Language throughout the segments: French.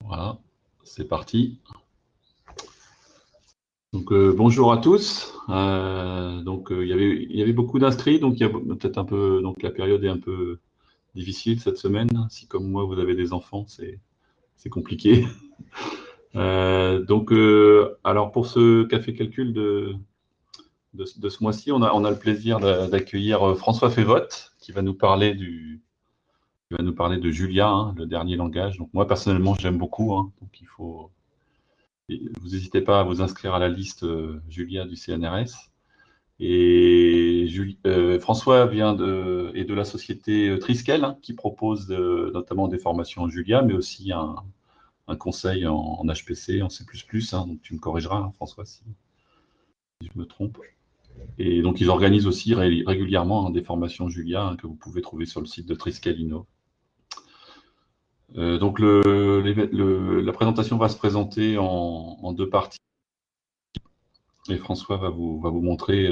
Voilà, c'est parti. Donc, bonjour à tous. Il y avait beaucoup d'inscrits, donc il y a peut-être un peu, donc la période est un peu difficile cette semaine. Si comme moi vous avez des enfants, c'est compliqué. Alors pour ce café calcul de ce mois-ci, on a le plaisir d'accueillir François Févotte qui va nous parler de Julia, hein, le dernier langage. Donc moi personnellement j'aime beaucoup, hein, donc vous n'hésitez pas à vous inscrire à la liste Julia du CNRS. Et François est de la société Triskel, hein, qui propose notamment des formations en Julia, mais aussi un conseil en HPC, en C++. Hein, donc tu me corrigeras, hein, François, si je me trompe. Et donc ils organisent aussi régulièrement, hein, des formations Julia, hein, que vous pouvez trouver sur le site de Triskel Inno. Donc la présentation va se présenter en deux parties. Et François va vous montrer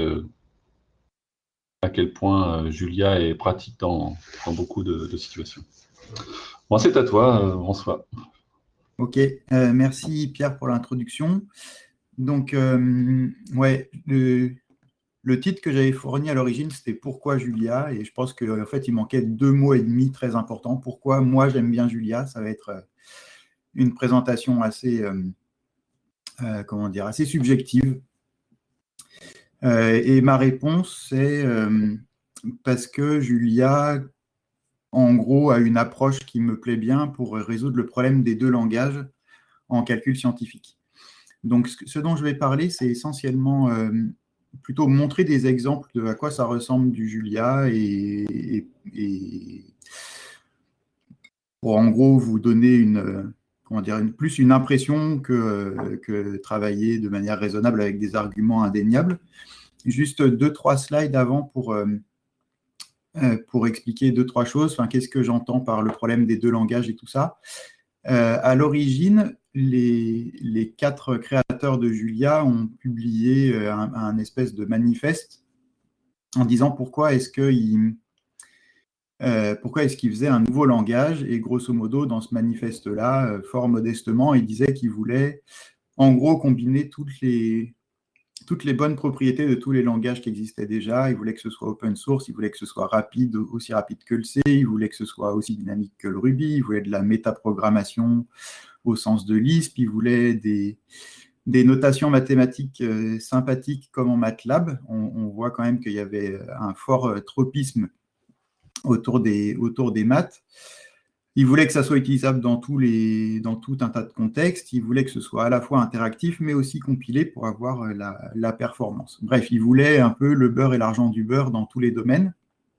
à quel point Julia est pratique dans beaucoup de situations. Bon, c'est à toi, François. Ok, merci Pierre pour l'introduction. Donc, ouais, le titre que j'avais fourni à l'origine, c'était Pourquoi Julia? Et je pense qu'en fait, il manquait 2 mots et demi très importants. Pourquoi moi j'aime bien Julia? Ça va être une présentation assez, assez subjective. Et ma réponse, c'est parce que Julia, en gros, a une approche qui me plaît bien pour résoudre le problème des deux langages en calcul scientifique. Donc, ce dont je vais parler, c'est essentiellement plutôt montrer des exemples de à quoi ça ressemble du Julia et pour en gros vous donner plus une impression que travailler de manière raisonnable avec des arguments indéniables. Juste 2-3 slides avant pour expliquer 2-3 choses. Enfin, qu'est-ce que j'entends par le problème des deux langages et tout ça. À l'origine, les 4 créateurs de Julia ont publié un espèce de manifeste en disant pourquoi est-ce qu'ils faisaient un nouveau langage. Et grosso modo, dans ce manifeste-là, fort modestement, ils disaient qu'ils voulaient en gros combiner toutes les bonnes propriétés de tous les langages qui existaient déjà. Ils voulaient que ce soit open source, ils voulaient que ce soit rapide, aussi rapide que le C, ils voulaient que ce soit aussi dynamique que le Ruby, ils voulaient de la métaprogrammation au sens de Lisp, ils voulaient des notations mathématiques sympathiques comme en MATLAB. On voit quand même qu'il y avait un fort tropisme autour des maths. Ils voulaient que ça soit utilisable dans tout un tas de contextes. Ils voulaient que ce soit à la fois interactif, mais aussi compilé pour avoir la performance. Bref, ils voulaient un peu le beurre et l'argent du beurre dans tous les domaines.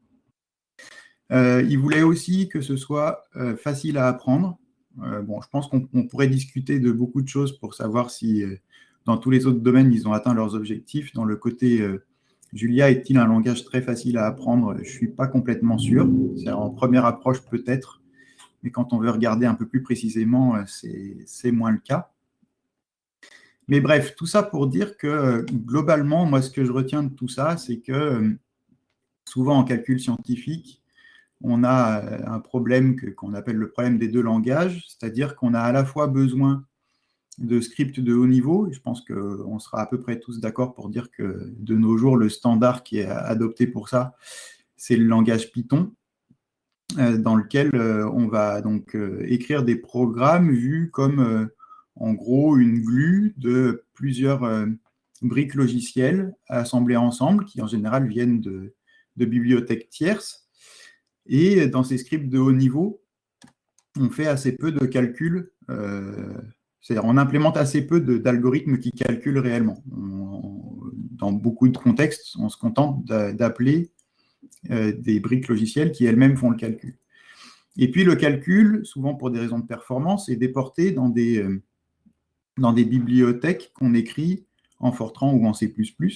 Ils voulaient aussi que ce soit facile à apprendre. Je pense qu'on pourrait discuter de beaucoup de choses pour savoir si dans tous les autres domaines, ils ont atteint leurs objectifs. Dans le côté Julia est-il un langage très facile à apprendre? Je ne suis pas complètement sûr. En première approche, peut-être. Mais quand on veut regarder un peu plus précisément, c'est moins le cas. Mais bref, tout ça pour dire que globalement, moi, ce que je retiens de tout ça, c'est que souvent en calcul scientifique, on a un problème qu'on appelle le problème des deux langages, c'est-à-dire qu'on a à la fois besoin de scripts de haut niveau. Je pense qu'on sera à peu près tous d'accord pour dire que de nos jours, le standard qui est adopté pour ça, c'est le langage Python, dans lequel on va donc écrire des programmes vus comme en gros une glue de plusieurs briques logicielles assemblées ensemble, qui en général viennent de bibliothèques tierces. Et dans ces scripts de haut niveau, on fait assez peu de calculs, c'est-à-dire on implémente assez peu d'algorithmes qui calculent réellement. Dans beaucoup de contextes, on se contente d'appeler des briques logicielles qui elles-mêmes font le calcul. Et puis le calcul, souvent pour des raisons de performance, est déporté dans des bibliothèques qu'on écrit en Fortran ou en C++,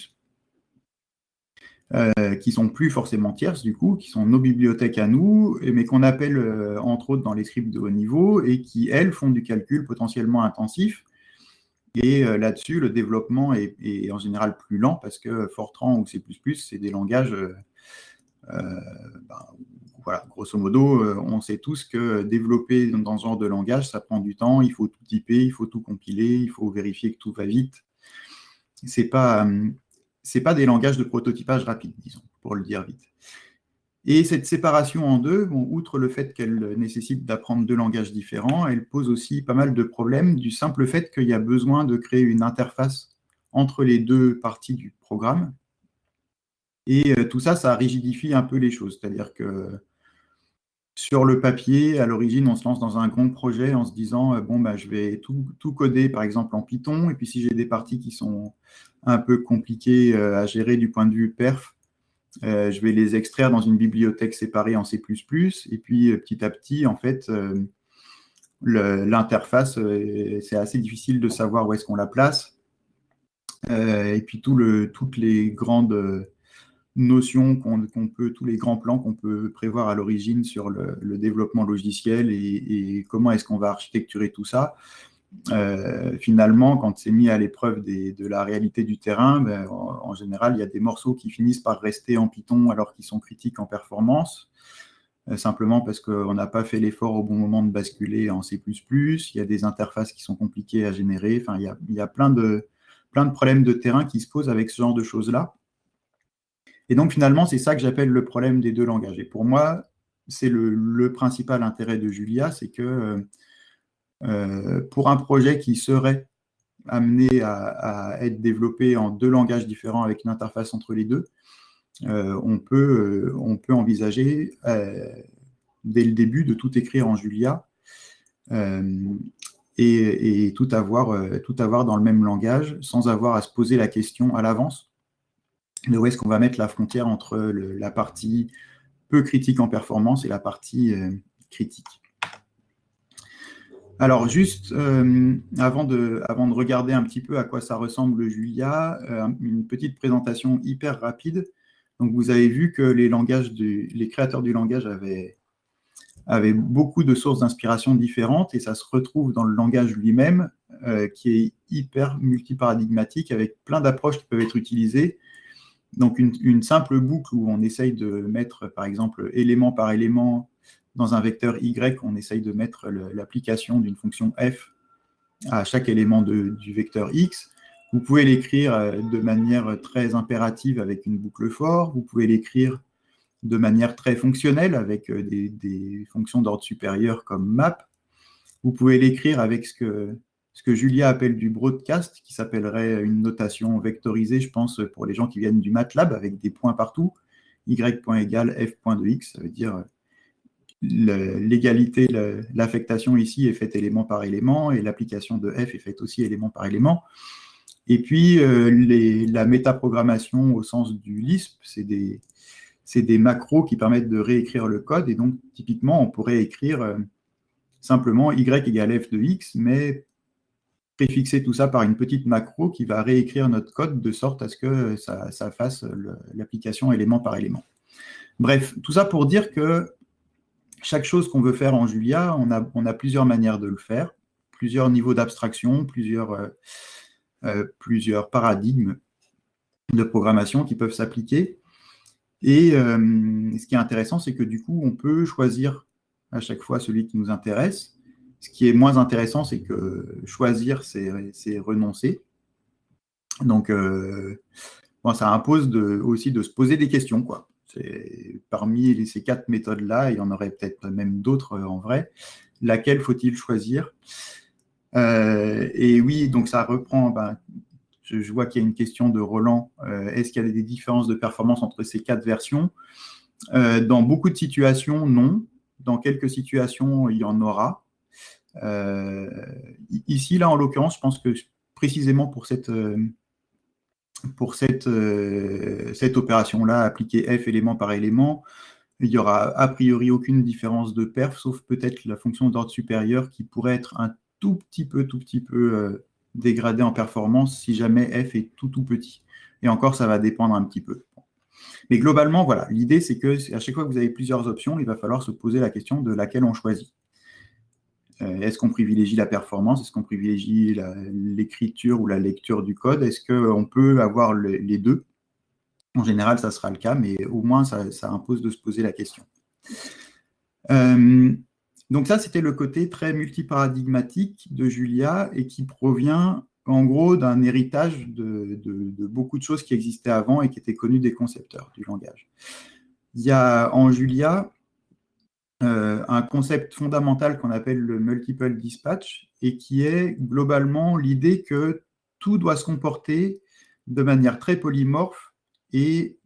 qui sont plus forcément tierces du coup, qui sont nos bibliothèques à nous, mais qu'on appelle entre autres dans les scripts de haut niveau et qui, elles, font du calcul potentiellement intensif. Et là-dessus, le développement est en général plus lent parce que Fortran ou C++, c'est des langages voilà, grosso modo, on sait tous que développer dans ce genre de langage, ça prend du temps, il faut tout typer, il faut tout compiler, il faut vérifier que tout va vite. C'est pas des langages de prototypage rapide, disons, pour le dire vite. Et cette séparation en deux, bon, outre le fait qu'elle nécessite d'apprendre deux langages différents, elle pose aussi pas mal de problèmes du simple fait qu'il y a besoin de créer une interface entre les deux parties du programme. Et tout ça, ça rigidifie un peu les choses. C'est-à-dire que sur le papier, à l'origine, on se lance dans un grand projet en se disant bon, bah, je vais tout coder, par exemple, en Python. Et puis, si j'ai des parties qui sont un peu compliquées à gérer du point de vue perf, je vais les extraire dans une bibliothèque séparée en C++. Et puis, petit à petit, en fait, l'interface, c'est assez difficile de savoir où est-ce qu'on la place. Et puis, toutes les grandes notions tous les grands plans qu'on peut prévoir à l'origine sur le développement logiciel et comment est-ce qu'on va architecturer tout ça. Finalement, quand c'est mis à l'épreuve de la réalité du terrain, ben, en général, il y a des morceaux qui finissent par rester en Python alors qu'ils sont critiques en performance, simplement parce qu'on n'a pas fait l'effort au bon moment de basculer en C++. Il y a des interfaces qui sont compliquées à générer. Enfin, il y a plein de problèmes de terrain qui se posent avec ce genre de choses-là. Et donc, finalement, c'est ça que j'appelle le problème des deux langages. Et pour moi, c'est le principal intérêt de Julia, c'est que pour un projet qui serait amené à être développé en deux langages différents avec une interface entre les deux, on peut envisager dès le début de tout écrire en Julia et tout avoir dans le même langage sans avoir à se poser la question à l'avance de où est-ce qu'on va mettre la frontière entre la partie peu critique en performance et la partie critique. Alors, juste avant de regarder un petit peu à quoi ça ressemble Julia, une petite présentation hyper rapide. Donc, vous avez vu que les créateurs du langage avaient beaucoup de sources d'inspiration différentes et ça se retrouve dans le langage lui-même qui est hyper multiparadigmatique avec plein d'approches qui peuvent être utilisées. Donc, une simple boucle où on essaye de mettre, par exemple, élément par élément dans un vecteur Y, on essaye de mettre l'application d'une fonction f à chaque élément du vecteur x. Vous pouvez l'écrire de manière très impérative avec une boucle for. Vous pouvez l'écrire de manière très fonctionnelle avec des fonctions d'ordre supérieur comme map. Vous pouvez l'écrire avec ce que Julia appelle du broadcast, qui s'appellerait une notation vectorisée, je pense, pour les gens qui viennent du MATLAB, avec des points partout. Y.égale f.de x, ça veut dire l'égalité, l'affectation ici est faite élément par élément, et l'application de f est faite aussi élément par élément. Et puis, la métaprogrammation au sens du Lisp, c'est des macros qui permettent de réécrire le code, et donc, typiquement, on pourrait écrire simplement y égale f de x, mais préfixer tout ça par une petite macro qui va réécrire notre code de sorte à ce que ça fasse l'application élément par élément. Bref, tout ça pour dire que chaque chose qu'on veut faire en Julia, on a plusieurs manières de le faire, plusieurs niveaux d'abstraction, plusieurs paradigmes de programmation qui peuvent s'appliquer. Et ce qui est intéressant, c'est que du coup, on peut choisir à chaque fois celui qui nous intéresse. Ce qui est moins intéressant, c'est que choisir, c'est renoncer. Donc, ça impose aussi de se poser des questions, quoi. Parmi ces 4 méthodes-là, il y en aurait peut-être même d'autres en vrai. Laquelle faut-il choisir? Et oui, donc ça reprend... je vois qu'il y a une question de Roland. Est-ce qu'il y a des différences de performance entre ces 4 versions? Dans beaucoup de situations, non. Dans quelques situations, il y en aura. Ici, là, en l'occurrence, je pense que précisément pour cette opération-là, appliquer f élément par élément, il n'y aura a priori aucune différence de perf, sauf peut-être la fonction d'ordre supérieur qui pourrait être un tout petit peu dégradée en performance si jamais f est tout petit. Et encore, ça va dépendre un petit peu. Mais globalement, voilà, l'idée, c'est que à chaque fois que vous avez plusieurs options, il va falloir se poser la question de laquelle on choisit. Est-ce qu'on privilégie la performance? Est-ce qu'on privilégie l'écriture ou la lecture du code? Est-ce qu'on peut avoir les deux? En général, ça sera le cas, mais au moins, ça impose de se poser la question. Donc ça, c'était le côté très multiparadigmatique de Julia et qui provient en gros d'un héritage de beaucoup de choses qui existaient avant et qui étaient connues des concepteurs du langage. Il y a en Julia un concept fondamental qu'on appelle le multiple dispatch et qui est globalement l'idée que tout doit se comporter de manière très polymorphe et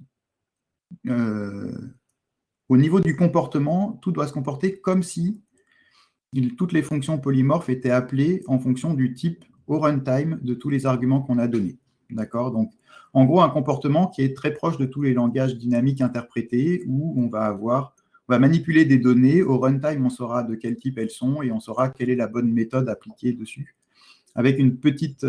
au niveau du comportement, tout doit se comporter comme si toutes les fonctions polymorphes étaient appelées en fonction du type au runtime de tous les arguments qu'on a donnés. D'accord? Donc, en gros, un comportement qui est très proche de tous les langages dynamiques interprétés où on va manipuler des données. Au runtime, on saura de quel type elles sont et on saura quelle est la bonne méthode appliquée dessus. Avec une petite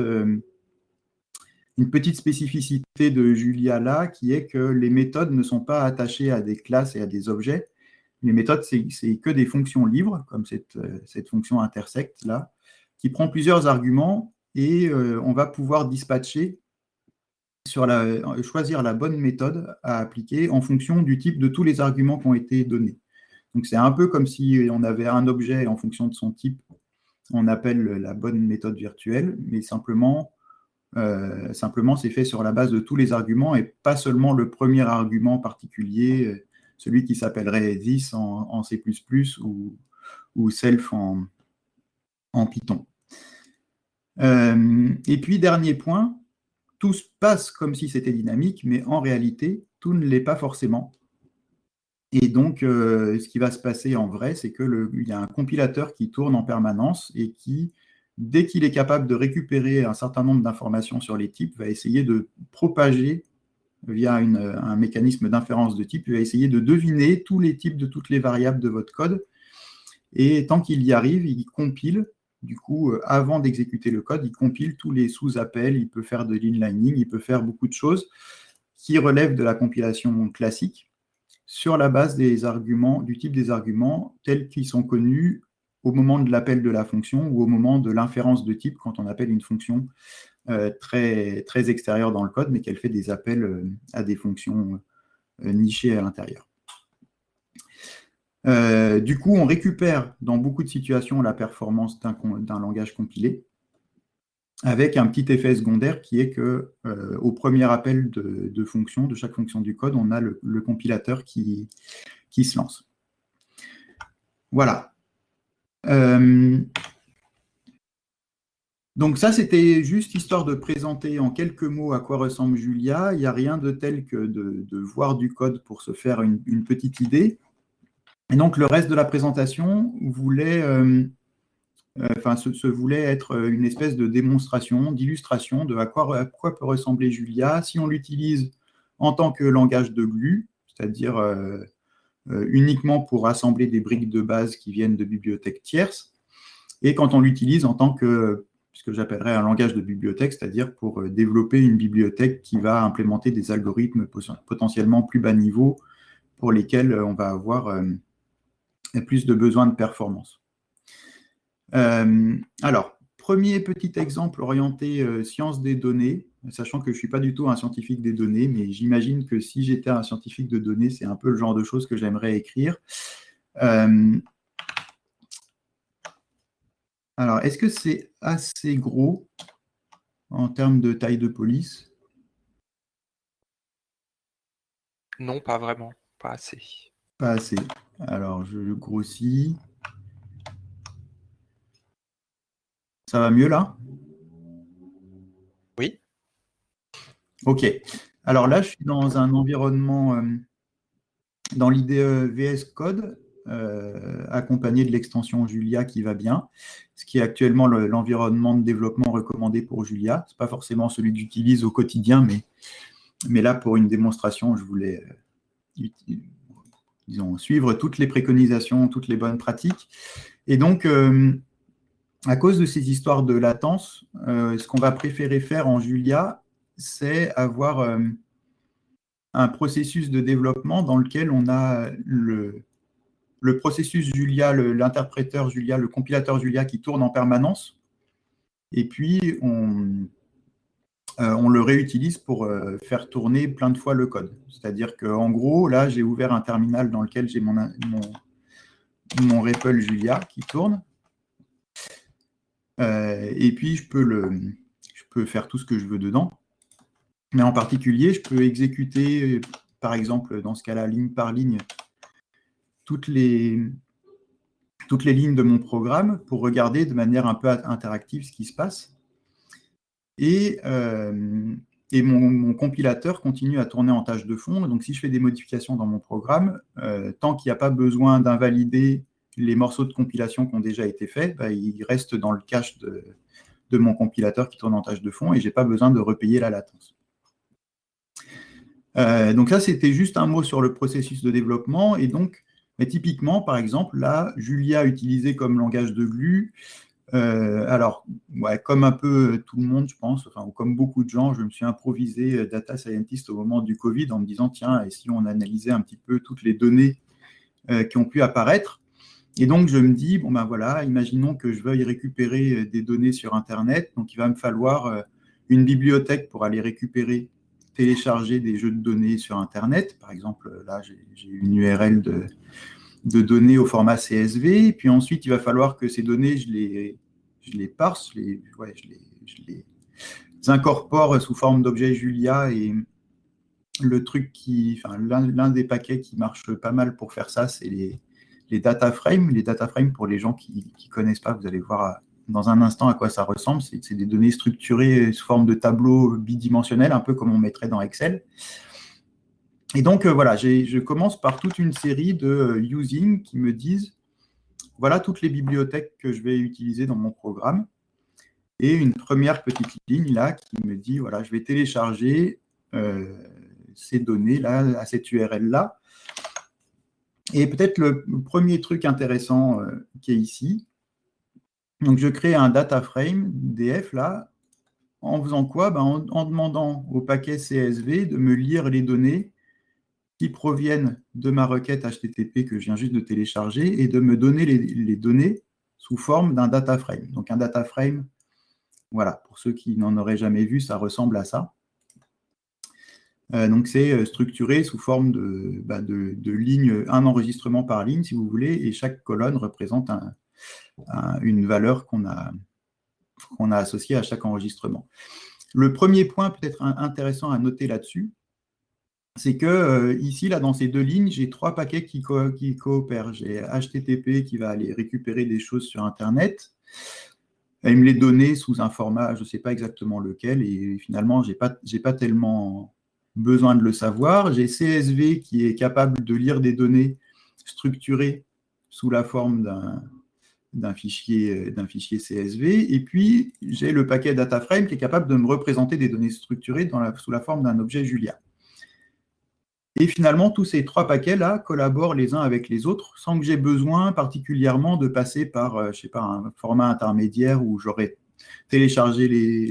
spécificité de Julia là, qui est que les méthodes ne sont pas attachées à des classes et à des objets. Les méthodes, c'est que des fonctions libres, comme cette fonction intersect là, qui prend plusieurs arguments et on va pouvoir dispatcher choisir la bonne méthode à appliquer en fonction du type de tous les arguments qui ont été donnés. Donc c'est un peu comme si on avait un objet en fonction de son type, on appelle la bonne méthode virtuelle, mais simplement c'est fait sur la base de tous les arguments et pas seulement le premier argument particulier, celui qui s'appellerait this en C++ ou self en Python. Et puis, dernier point, tout se passe comme si c'était dynamique, mais en réalité, tout ne l'est pas forcément. Et donc, ce qui va se passer en vrai, c'est qu'il y a un compilateur qui tourne en permanence et qui, dès qu'il est capable de récupérer un certain nombre d'informations sur les types, va essayer de propager via un mécanisme d'inférence de type, il va essayer de deviner tous les types de toutes les variables de votre code. Et tant qu'il y arrive, il compile. Du coup, avant d'exécuter le code, il compile tous les sous-appels, il peut faire de l'inlining, il peut faire beaucoup de choses qui relèvent de la compilation classique sur la base des arguments, du type des arguments tels qu'ils sont connus au moment de l'appel de la fonction ou au moment de l'inférence de type quand on appelle une fonction très, très extérieure dans le code, mais qu'elle fait des appels à des fonctions nichées à l'intérieur. Du coup, on récupère dans beaucoup de situations la performance d'un langage compilé avec un petit effet secondaire qui est que au premier appel de fonction, de chaque fonction du code, on a le compilateur qui se lance. Voilà. Donc ça, c'était juste histoire de présenter en quelques mots à quoi ressemble Julia. Il n'y a rien de tel que de voir du code pour se faire une petite idée. Et donc, le reste de la présentation voulait être une espèce de démonstration, d'illustration de à quoi peut ressembler Julia si on l'utilise en tant que langage de glue, c'est-à-dire uniquement pour assembler des briques de base qui viennent de bibliothèques tierces, et quand on l'utilise en tant que ce que j'appellerais un langage de bibliothèque, c'est-à-dire pour développer une bibliothèque qui va implémenter des algorithmes potentiellement plus bas niveau pour lesquels on va avoir plus de besoins de performance. Alors, premier petit exemple orienté sciences des données, sachant que je ne suis pas du tout un scientifique des données, mais j'imagine que si j'étais un scientifique de données, c'est un peu le genre de choses que j'aimerais écrire. Alors, est-ce que c'est assez gros en termes de taille de police? Non, pas vraiment, pas assez. Pas assez. Alors, je le grossis. Ça va mieux là? Oui. Ok. Alors là, je suis dans un environnement, dans l'IDE VS Code, accompagné de l'extension Julia qui va bien, ce qui est actuellement l'environnement de développement recommandé pour Julia. Ce n'est pas forcément celui que j'utilise au quotidien, mais là, pour une démonstration, je voulais suivre toutes les préconisations, toutes les bonnes pratiques. Et donc, à cause de ces histoires de latence, ce qu'on va préférer faire en Julia, c'est avoir un processus de développement dans lequel on a le processus Julia, l'interpréteur Julia, le compilateur Julia qui tourne en permanence, et puis on le réutilise pour faire tourner plein de fois le code. C'est-à-dire qu'en gros, là, j'ai ouvert un terminal dans lequel j'ai mon REPL Julia qui tourne. Et puis, je peux faire tout ce que je veux dedans. Mais en particulier, je peux exécuter, par exemple, dans ce cas-là, ligne par ligne, toutes les lignes de mon programme pour regarder de manière un peu interactive ce qui se passe. Et mon compilateur continue à tourner en tâche de fond. Donc, si je fais des modifications dans mon programme, tant qu'il n'y a pas besoin d'invalider les morceaux de compilation qui ont déjà été faits, ils restent dans le cache de mon compilateur qui tourne en tâche de fond et je n'ai pas besoin de repayer la latence. Donc ça, c'était juste un mot sur le processus de développement. Et donc, typiquement, par exemple, là, Julia utilisé comme langage de glue. Alors, ouais, comme un peu tout le monde, je pense, ou comme beaucoup de gens, je me suis improvisé data scientist au moment du Covid en me disant, tiens, et si on analysait un petit peu toutes les données qui ont pu apparaître. Et donc, je me dis, bon ben voilà, imaginons que je veuille récupérer des données sur Internet. Donc, il va me falloir une bibliothèque pour aller télécharger des jeux de données sur Internet. Par exemple, là, j'ai une URL de données au format CSV. Et puis ensuite, il va falloir que ces données, je les parse, je les incorpore sous forme d'objet Julia. Et le truc l'un des paquets qui marche pas mal pour faire ça, c'est les data frames. Les data frames, pour les gens qui ne connaissent pas, vous allez voir dans un instant à quoi ça ressemble. C'est des données structurées sous forme de tableaux bidimensionnels, un peu comme on mettrait dans Excel. Et donc, voilà, je commence par toute une série de using qui me disent, voilà toutes les bibliothèques que je vais utiliser dans mon programme. Et une première petite ligne là qui me dit, voilà, je vais télécharger ces données-là à cette URL-là. Et peut-être le premier truc intéressant qui est ici, donc je crée un data frame DF là, en faisant quoi? En demandant au paquet CSV de me lire les données qui proviennent de ma requête HTTP que je viens juste de télécharger et de me donner les données sous forme d'un data frame. Donc un data frame, voilà, pour ceux qui n'en auraient jamais vu, ça ressemble à ça. Donc c'est structuré sous forme de lignes, un enregistrement par ligne, si vous voulez, et chaque colonne représente une valeur qu'on a associée à chaque enregistrement. Le premier point peut-être intéressant à noter là-dessus, c'est que ici, là, dans ces deux lignes, j'ai trois paquets qui coopèrent. J'ai HTTP qui va aller récupérer des choses sur Internet, et me les donner sous un format, je ne sais pas exactement lequel, et finalement, je n'ai pas tellement besoin de le savoir. J'ai CSV qui est capable de lire des données structurées sous la forme d'un fichier CSV, et puis j'ai le paquet DataFrame qui est capable de me représenter des données structurées sous la forme d'un objet Julia. Et finalement, tous ces trois paquets-là collaborent les uns avec les autres sans que j'ai besoin particulièrement de passer par, je sais pas, un format intermédiaire où j'aurais téléchargé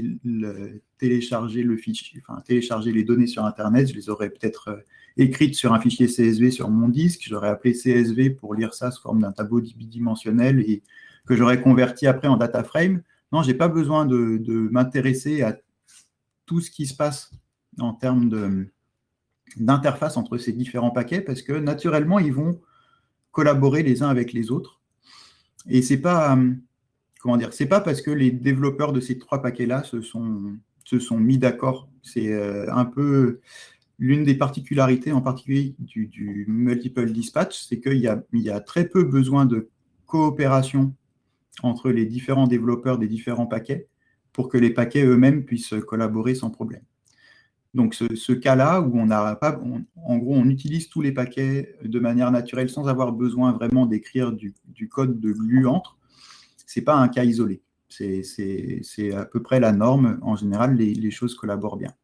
le fichier, téléchargé les données sur Internet, je les aurais peut-être écrites sur un fichier CSV sur mon disque, j'aurais appelé CSV pour lire ça sous forme d'un tableau bidimensionnel et que j'aurais converti après en data frame. Non, je n'ai pas besoin de m'intéresser à tout ce qui se passe en termes d'interface entre ces différents paquets parce que naturellement, ils vont collaborer les uns avec les autres. Et c'est pas, c'est pas parce que les développeurs de ces trois paquets-là se sont mis d'accord. C'est un peu l'une des particularités, en particulier du multiple dispatch, c'est qu'il y a très peu besoin de coopération entre les différents développeurs des différents paquets pour que les paquets eux-mêmes puissent collaborer sans problème. Donc, ce cas-là, où en gros, on utilise tous les paquets de manière naturelle sans avoir besoin vraiment d'écrire du code de glue entre, ce n'est pas un cas isolé. C'est à peu près la norme. En général, les choses collaborent bien.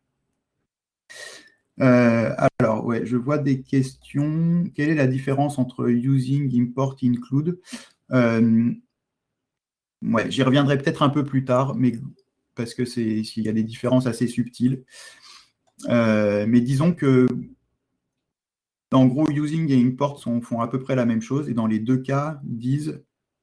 Alors, ouais, je vois des questions. Quelle est la différence entre using, import, include? Ouais, j'y reviendrai peut-être un peu plus tard, mais parce que s'il y a des différences assez subtiles. Mais disons que, en gros, using et import font à peu près la même chose, et dans les deux cas, disent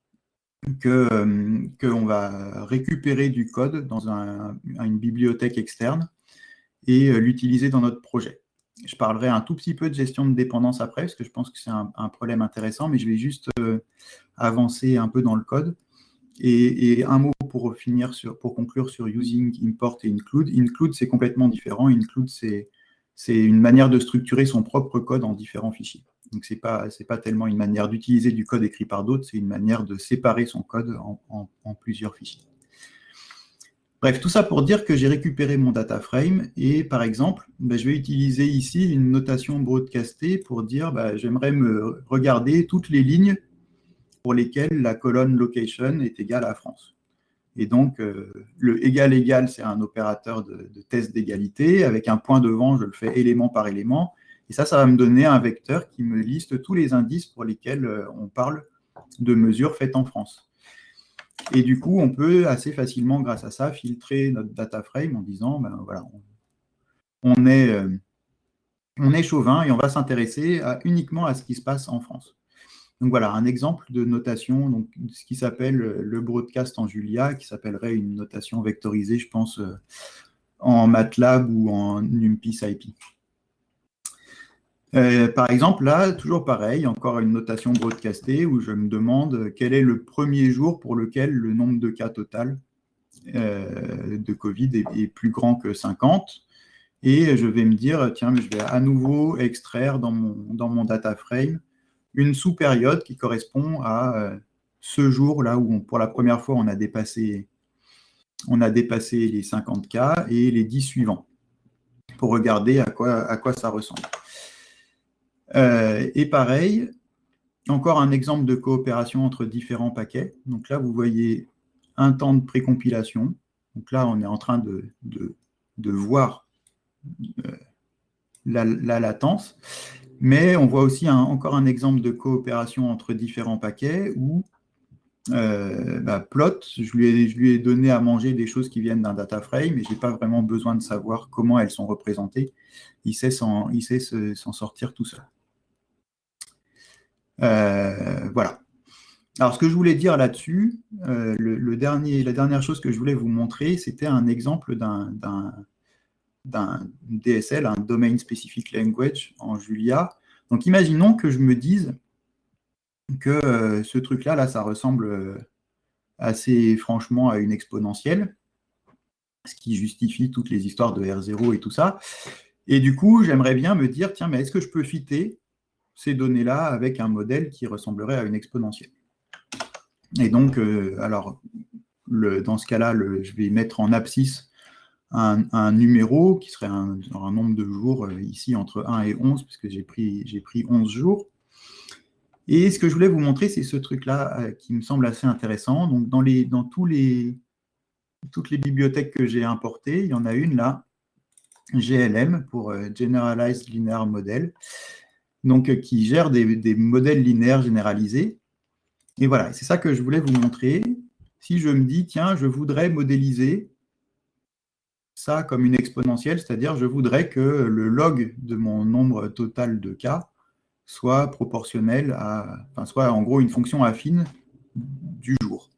qu'on va récupérer du code dans une bibliothèque externe et l'utiliser dans notre projet. Je parlerai un tout petit peu de gestion de dépendance après, parce que je pense que c'est un problème intéressant, mais je vais juste avancer un peu dans le code. Et un mot pour conclure sur using, import et include. Include, c'est complètement différent. Include, c'est une manière de structurer son propre code en différents fichiers. Donc, ce n'est pas tellement une manière d'utiliser du code écrit par d'autres, c'est une manière de séparer son code en plusieurs fichiers. Bref, tout ça pour dire que j'ai récupéré mon data frame et par exemple, je vais utiliser ici une notation broadcastée pour dire j'aimerais me regarder toutes les lignes pour lesquelles la colonne location est égale à France. Et donc, le égal, c'est un opérateur de test d'égalité. Avec un point devant, je le fais élément par élément. Et ça va me donner un vecteur qui me liste tous les indices pour lesquels on parle de mesures faites en France. Et du coup, on peut assez facilement, grâce à ça, filtrer notre data frame en disant, voilà, on est chauvin et on va s'intéresser uniquement à ce qui se passe en France. Donc voilà, un exemple de notation, donc, ce qui s'appelle le broadcast en Julia, qui s'appellerait une notation vectorisée, je pense, en MATLAB ou en NumPy-SciPy. Par exemple, là, toujours pareil, encore une notation broadcastée où je me demande quel est le premier jour pour lequel le nombre de cas total de Covid est plus grand que 50. Et je vais me dire, tiens, je vais à nouveau extraire dans mon data frame une sous-période qui correspond à ce jour-là où, pour la première fois, on a dépassé les 50 cas et les 10 suivants pour regarder à quoi ça ressemble. Et pareil, encore un exemple de coopération entre différents paquets. Donc là, vous voyez un temps de précompilation. Donc là, on est en train de voir la latence. Mais on voit aussi encore un exemple de coopération entre différents paquets où Plot, je lui ai donné à manger des choses qui viennent d'un data frame et je n'ai pas vraiment besoin de savoir comment elles sont représentées. Il sait s'en sortir tout seul. Voilà. Alors, ce que je voulais dire là-dessus, la dernière chose que je voulais vous montrer, c'était un exemple d'un DSL, un Domain Specific Language en Julia. Donc, imaginons que je me dise que ce truc-là, ça ressemble assez franchement à une exponentielle, ce qui justifie toutes les histoires de R0 et tout ça. Et du coup, j'aimerais bien me dire, tiens, mais est-ce que je peux fitter ces données-là avec un modèle qui ressemblerait à une exponentielle? Et donc, dans ce cas-là, je vais mettre en abscisse un numéro qui serait un nombre de jours ici entre 1 et 11, puisque j'ai pris 11 jours. Et ce que je voulais vous montrer, c'est ce truc-là qui me semble assez intéressant. Donc, dans toutes les bibliothèques que j'ai importées, il y en a une là, GLM, pour Generalized Linear Model, donc qui gère des modèles linéaires généralisés. Et voilà, c'est ça que je voulais vous montrer. Si je me dis, tiens, je voudrais modéliser ça comme une exponentielle, c'est-à-dire je voudrais que le log de mon nombre total de cas soit proportionnel soit en gros une fonction affine du jour.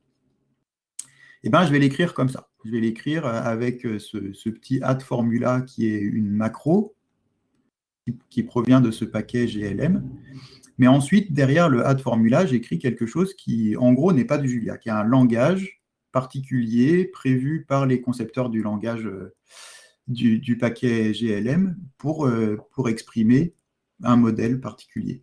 Eh bien, je vais l'écrire comme ça. Je vais l'écrire avec ce petit add formula qui est une macro qui provient de ce paquet GLM. Mais ensuite, derrière le add formula, j'écris quelque chose qui, en gros, n'est pas du Julia, qui est un langage particulier prévu par les concepteurs du langage du paquet GLM pour exprimer un modèle particulier.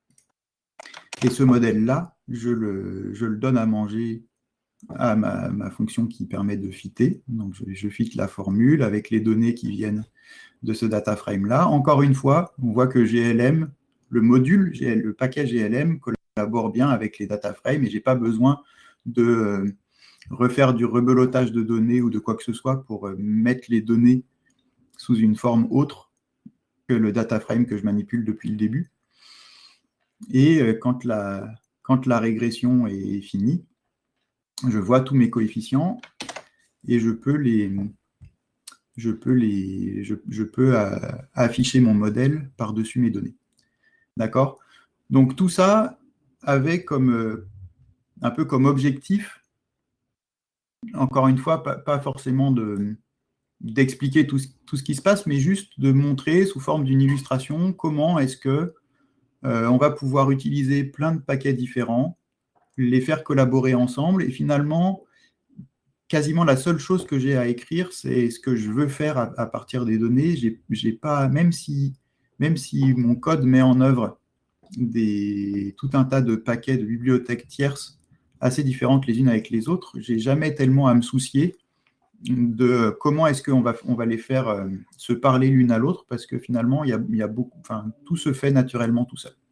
Et ce modèle-là, je le donne à manger à ma fonction qui permet de fitter. Donc, je fitte la formule avec les données qui viennent de ce data frame-là. Encore une fois, on voit que GLM, le paquet GLM collabore bien avec les data frames et je n'ai pas besoin de refaire du rebelotage de données ou de quoi que ce soit pour mettre les données sous une forme autre que le data frame que je manipule depuis le début. Et quand la régression est finie, je vois tous mes coefficients et je peux afficher mon modèle par-dessus mes données. D'accord? Donc tout ça avait un peu comme objectif, encore une fois, pas forcément d'expliquer tout ce qui se passe, mais juste de montrer sous forme d'une illustration comment est-ce que on va pouvoir utiliser plein de paquets différents, les faire collaborer ensemble, et finalement, quasiment la seule chose que j'ai à écrire, c'est ce que je veux faire à partir des données. J'ai pas, même si mon code met en œuvre tout un tas de paquets de bibliothèques tierces assez différentes les unes avec les autres, j'ai jamais tellement à me soucier de comment est-ce qu'on va les faire se parler l'une à l'autre, parce que finalement, il y a beaucoup, enfin, tout se fait naturellement tout seul.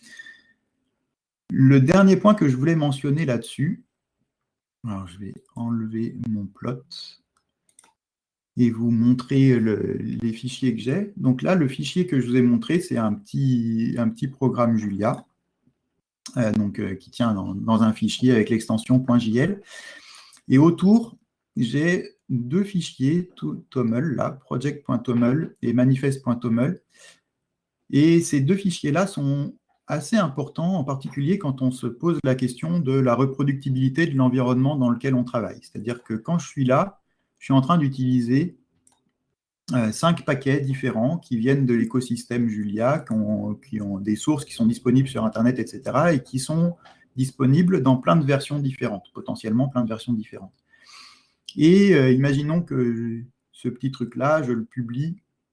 Le dernier point que je voulais mentionner là-dessus, alors je vais enlever mon plot et vous montrer les fichiers que j'ai. Donc là, le fichier que je vous ai montré, c'est un petit programme Julia, qui tient dans un fichier avec l'extension .jl. Et autour, j'ai deux fichiers TOML, là, project.toml et manifest.toml. Et ces deux fichiers-là sont assez importants, en particulier quand on se pose la question de la reproductibilité de l'environnement dans lequel on travaille. C'est-à-dire que quand je suis là, je suis en train d'utiliser 5 paquets différents qui viennent de l'écosystème Julia, qui ont des sources qui sont disponibles sur Internet, etc., et qui sont disponibles dans plein de versions différentes, potentiellement plein de versions différentes. Et imaginons que ce petit truc-là, je le publie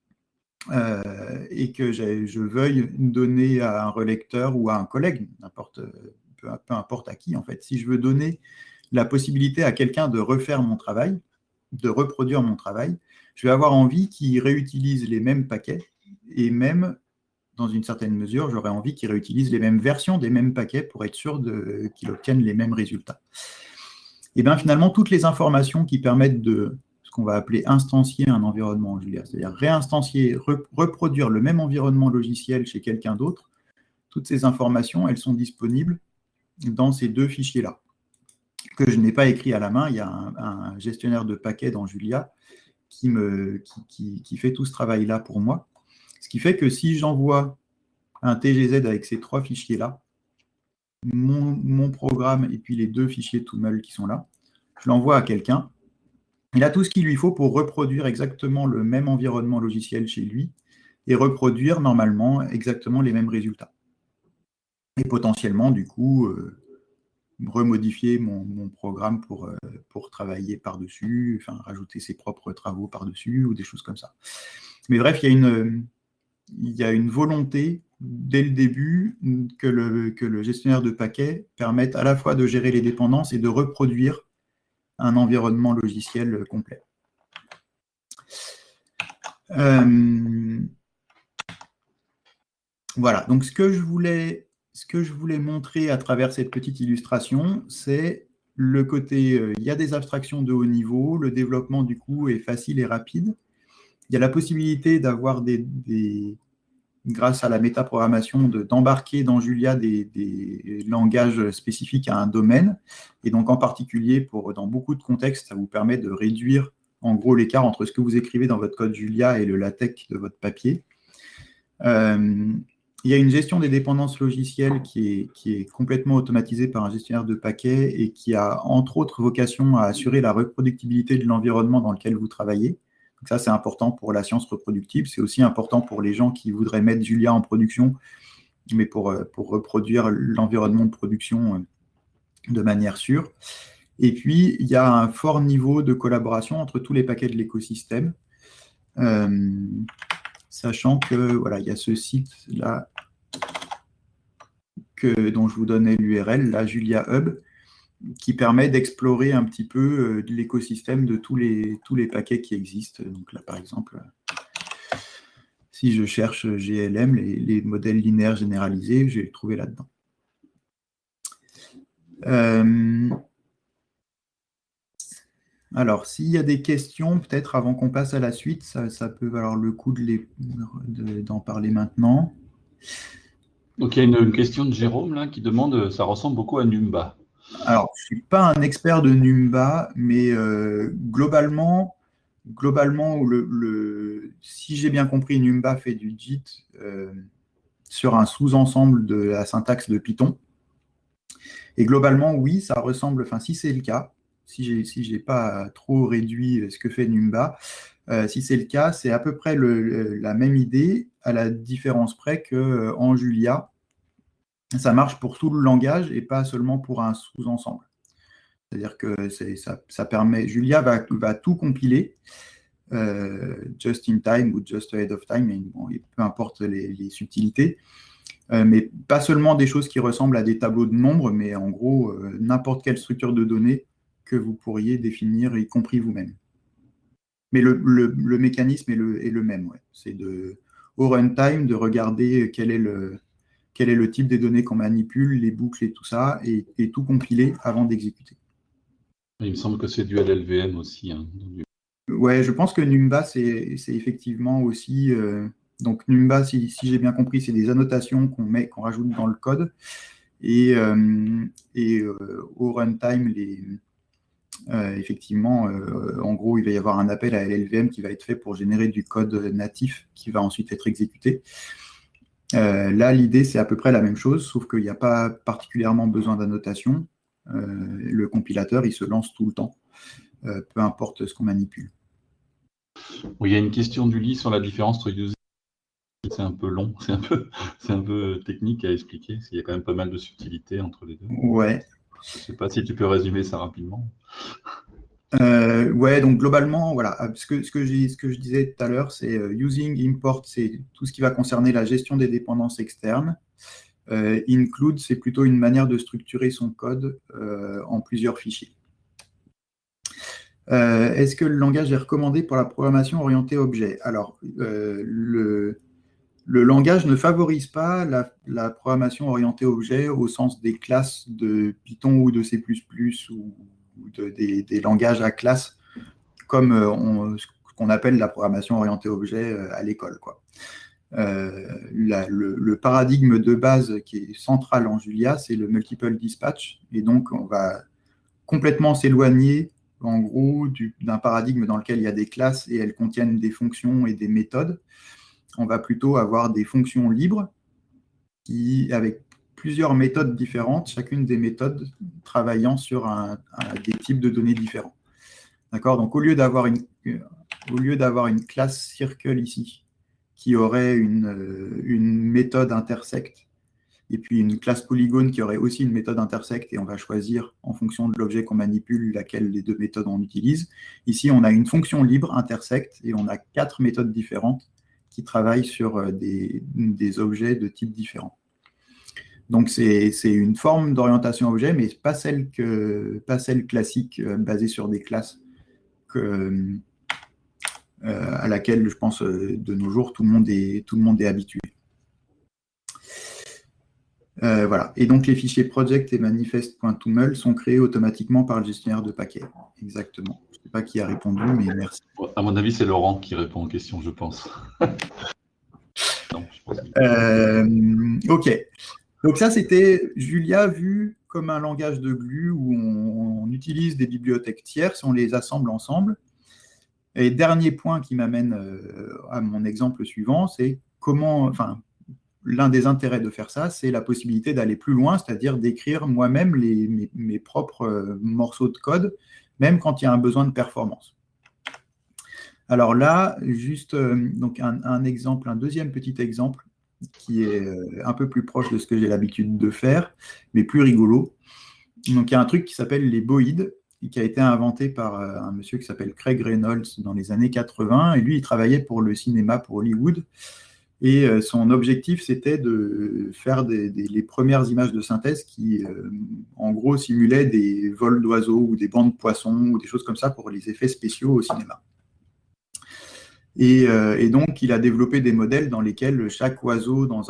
et que je veuille donner à un relecteur ou à un collègue, peu importe à qui en fait. Si je veux donner la possibilité à quelqu'un de refaire mon travail, de reproduire mon travail, je vais avoir envie qu'il réutilise les mêmes paquets, et même, dans une certaine mesure, j'aurais envie qu'il réutilise les mêmes versions des mêmes paquets pour être sûr qu'il obtienne les mêmes résultats. Et bien finalement, toutes les informations qui permettent de ce qu'on va appeler instancier un environnement Julia, c'est-à-dire réinstancier, reproduire le même environnement logiciel chez quelqu'un d'autre, toutes ces informations, elles sont disponibles dans ces deux fichiers-là, que je n'ai pas écrit à la main. Il y a un gestionnaire de paquets dans Julia qui fait tout ce travail-là pour moi. Ce qui fait que si j'envoie un TGZ avec ces 3 fichiers-là, mon programme et puis les 2 fichiers TOML qui sont là, je l'envoie à quelqu'un. Il a tout ce qu'il lui faut pour reproduire exactement le même environnement logiciel chez lui et reproduire normalement exactement les mêmes résultats. Et potentiellement, du coup, remodifier mon programme pour travailler par-dessus, enfin rajouter ses propres travaux par-dessus ou des choses comme ça. Mais bref, il y a une volonté dès le début que le gestionnaire de paquets permette à la fois de gérer les dépendances et de reproduire un environnement logiciel complet. Voilà, donc ce que je voulais montrer à travers cette petite illustration, c'est le côté, il y a des abstractions de haut niveau, le développement du coup est facile et rapide. Il y a la possibilité d'avoir grâce à la métaprogrammation, d'embarquer dans Julia des langages spécifiques à un domaine. Et donc, en particulier, dans beaucoup de contextes, ça vous permet de réduire, en gros, l'écart entre ce que vous écrivez dans votre code Julia et le LaTeX de votre papier. Il y a une gestion des dépendances logicielles qui est complètement automatisée par un gestionnaire de paquets et qui a, entre autres, vocation à assurer la reproductibilité de l'environnement dans lequel vous travaillez. Donc ça, c'est important pour la science reproductible. C'est aussi important pour les gens qui voudraient mettre Julia en production, mais pour reproduire l'environnement de production de manière sûre. Et puis, il y a un fort niveau de collaboration entre tous les paquets de l'écosystème, sachant que voilà, il y a ce site-là dont je vous donnais l'URL, la Julia Hub, qui permet d'explorer un petit peu l'écosystème de tous les paquets qui existent. Donc là, par exemple, si je cherche GLM, les modèles linéaires généralisés, je vais le trouver là-dedans. Alors, s'il y a des questions, peut-être avant qu'on passe à la suite, ça peut valoir le coup d'en parler maintenant. Donc, il y a une question de Jérôme là, qui demande, ça ressemble beaucoup à Numba. Alors, je ne suis pas un expert de Numba, mais globalement, si j'ai bien compris, Numba fait du JIT sur un sous-ensemble de la syntaxe de Python. Et globalement, oui, ça ressemble, enfin si c'est le cas, si j'ai pas trop réduit ce que fait Numba. Si c'est le cas, c'est à peu près la même idée, à la différence près qu'en Julia, ça marche pour tout le langage et pas seulement pour un sous-ensemble. C'est-à-dire que ça permet, Julia va tout compiler, just in time ou just ahead of time, et bon, peu importe les subtilités, mais pas seulement des choses qui ressemblent à des tableaux de nombres, mais en gros, n'importe quelle structure de données que vous pourriez définir, y compris vous-même. Mais le mécanisme est le même. Ouais. C'est au runtime de regarder quel est le type des données qu'on manipule, les boucles et tout ça, et tout compiler avant d'exécuter. Il me semble que c'est du LLVM aussi. Hein. Ouais, je pense que Numba, c'est effectivement aussi... donc Numba, si j'ai bien compris, c'est des annotations qu'on rajoute dans le code. Et au runtime, effectivement, en gros, il va y avoir un appel à LLVM qui va être fait pour générer du code natif qui va ensuite être exécuté. Là, l'idée, c'est à peu près la même chose, sauf qu'il n'y a pas particulièrement besoin d'annotation. Le compilateur, il se lance tout le temps, peu importe ce qu'on manipule. Oui, il y a une question du lit sur la différence entre using. C'est un peu long, c'est un peu technique à expliquer. Il y a quand même pas mal de subtilités entre les deux. Ouais. Je ne sais pas si tu peux résumer ça rapidement. Ouais, donc globalement, voilà, ce que je disais tout à l'heure, c'est using, import, c'est tout ce qui va concerner la gestion des dépendances externes. Include, c'est plutôt une manière de structurer son code en plusieurs fichiers. Est-ce que le langage est recommandé pour la programmation orientée objet? Alors, le langage ne favorise pas la programmation orientée objet au sens des classes de Python ou de C++ ou des langages à classe, comme ce qu'on appelle la programmation orientée objet à l'école, quoi. Le paradigme de base qui est central en Julia, c'est le multiple dispatch, et donc on va complètement s'éloigner en gros d'un paradigme dans lequel il y a des classes et elles contiennent des fonctions et des méthodes. On va plutôt avoir des fonctions libres avec plusieurs méthodes différentes, chacune des méthodes travaillant sur des types de données différents. D'accord? Donc au lieu d'avoir une classe circle ici, qui aurait une méthode intersect, et puis une classe polygone qui aurait aussi une méthode intersect, et on va choisir en fonction de l'objet qu'on manipule laquelle des deux méthodes on utilise. Ici, on a une fonction libre intersect, et on a 4 méthodes différentes qui travaillent sur des objets de types différents. Donc c'est une forme d'orientation objet, mais pas celle classique basée sur des classes à laquelle, je pense, de nos jours, tout le monde est habitué. Voilà. Et donc, les fichiers project et manifest.toml sont créés automatiquement par le gestionnaire de paquets. Exactement. Je ne sais pas qui a répondu, mais merci. À mon avis, c'est Laurent qui répond aux questions, je pense. Non, je pense OK. Donc ça, c'était Julia vu comme un langage de glue où on utilise des bibliothèques tierces, on les assemble ensemble. Et dernier point qui m'amène à mon exemple suivant, c'est l'un des intérêts de faire ça, c'est la possibilité d'aller plus loin, c'est-à-dire d'écrire moi-même mes propres morceaux de code, même quand il y a un besoin de performance. Alors là, juste donc un exemple, un deuxième petit exemple qui est un peu plus proche de ce que j'ai l'habitude de faire, mais plus rigolo. Donc il y a un truc qui s'appelle les boïdes, qui a été inventé par un monsieur qui s'appelle Craig Reynolds dans les années 80, et lui, il travaillait pour le cinéma, pour Hollywood, et son objectif, c'était de faire les premières images de synthèse qui, en gros, simulaient des vols d'oiseaux ou des bancs de poissons ou des choses comme ça pour les effets spéciaux au cinéma. Et donc, il a développé des modèles dans lesquels chaque oiseau dans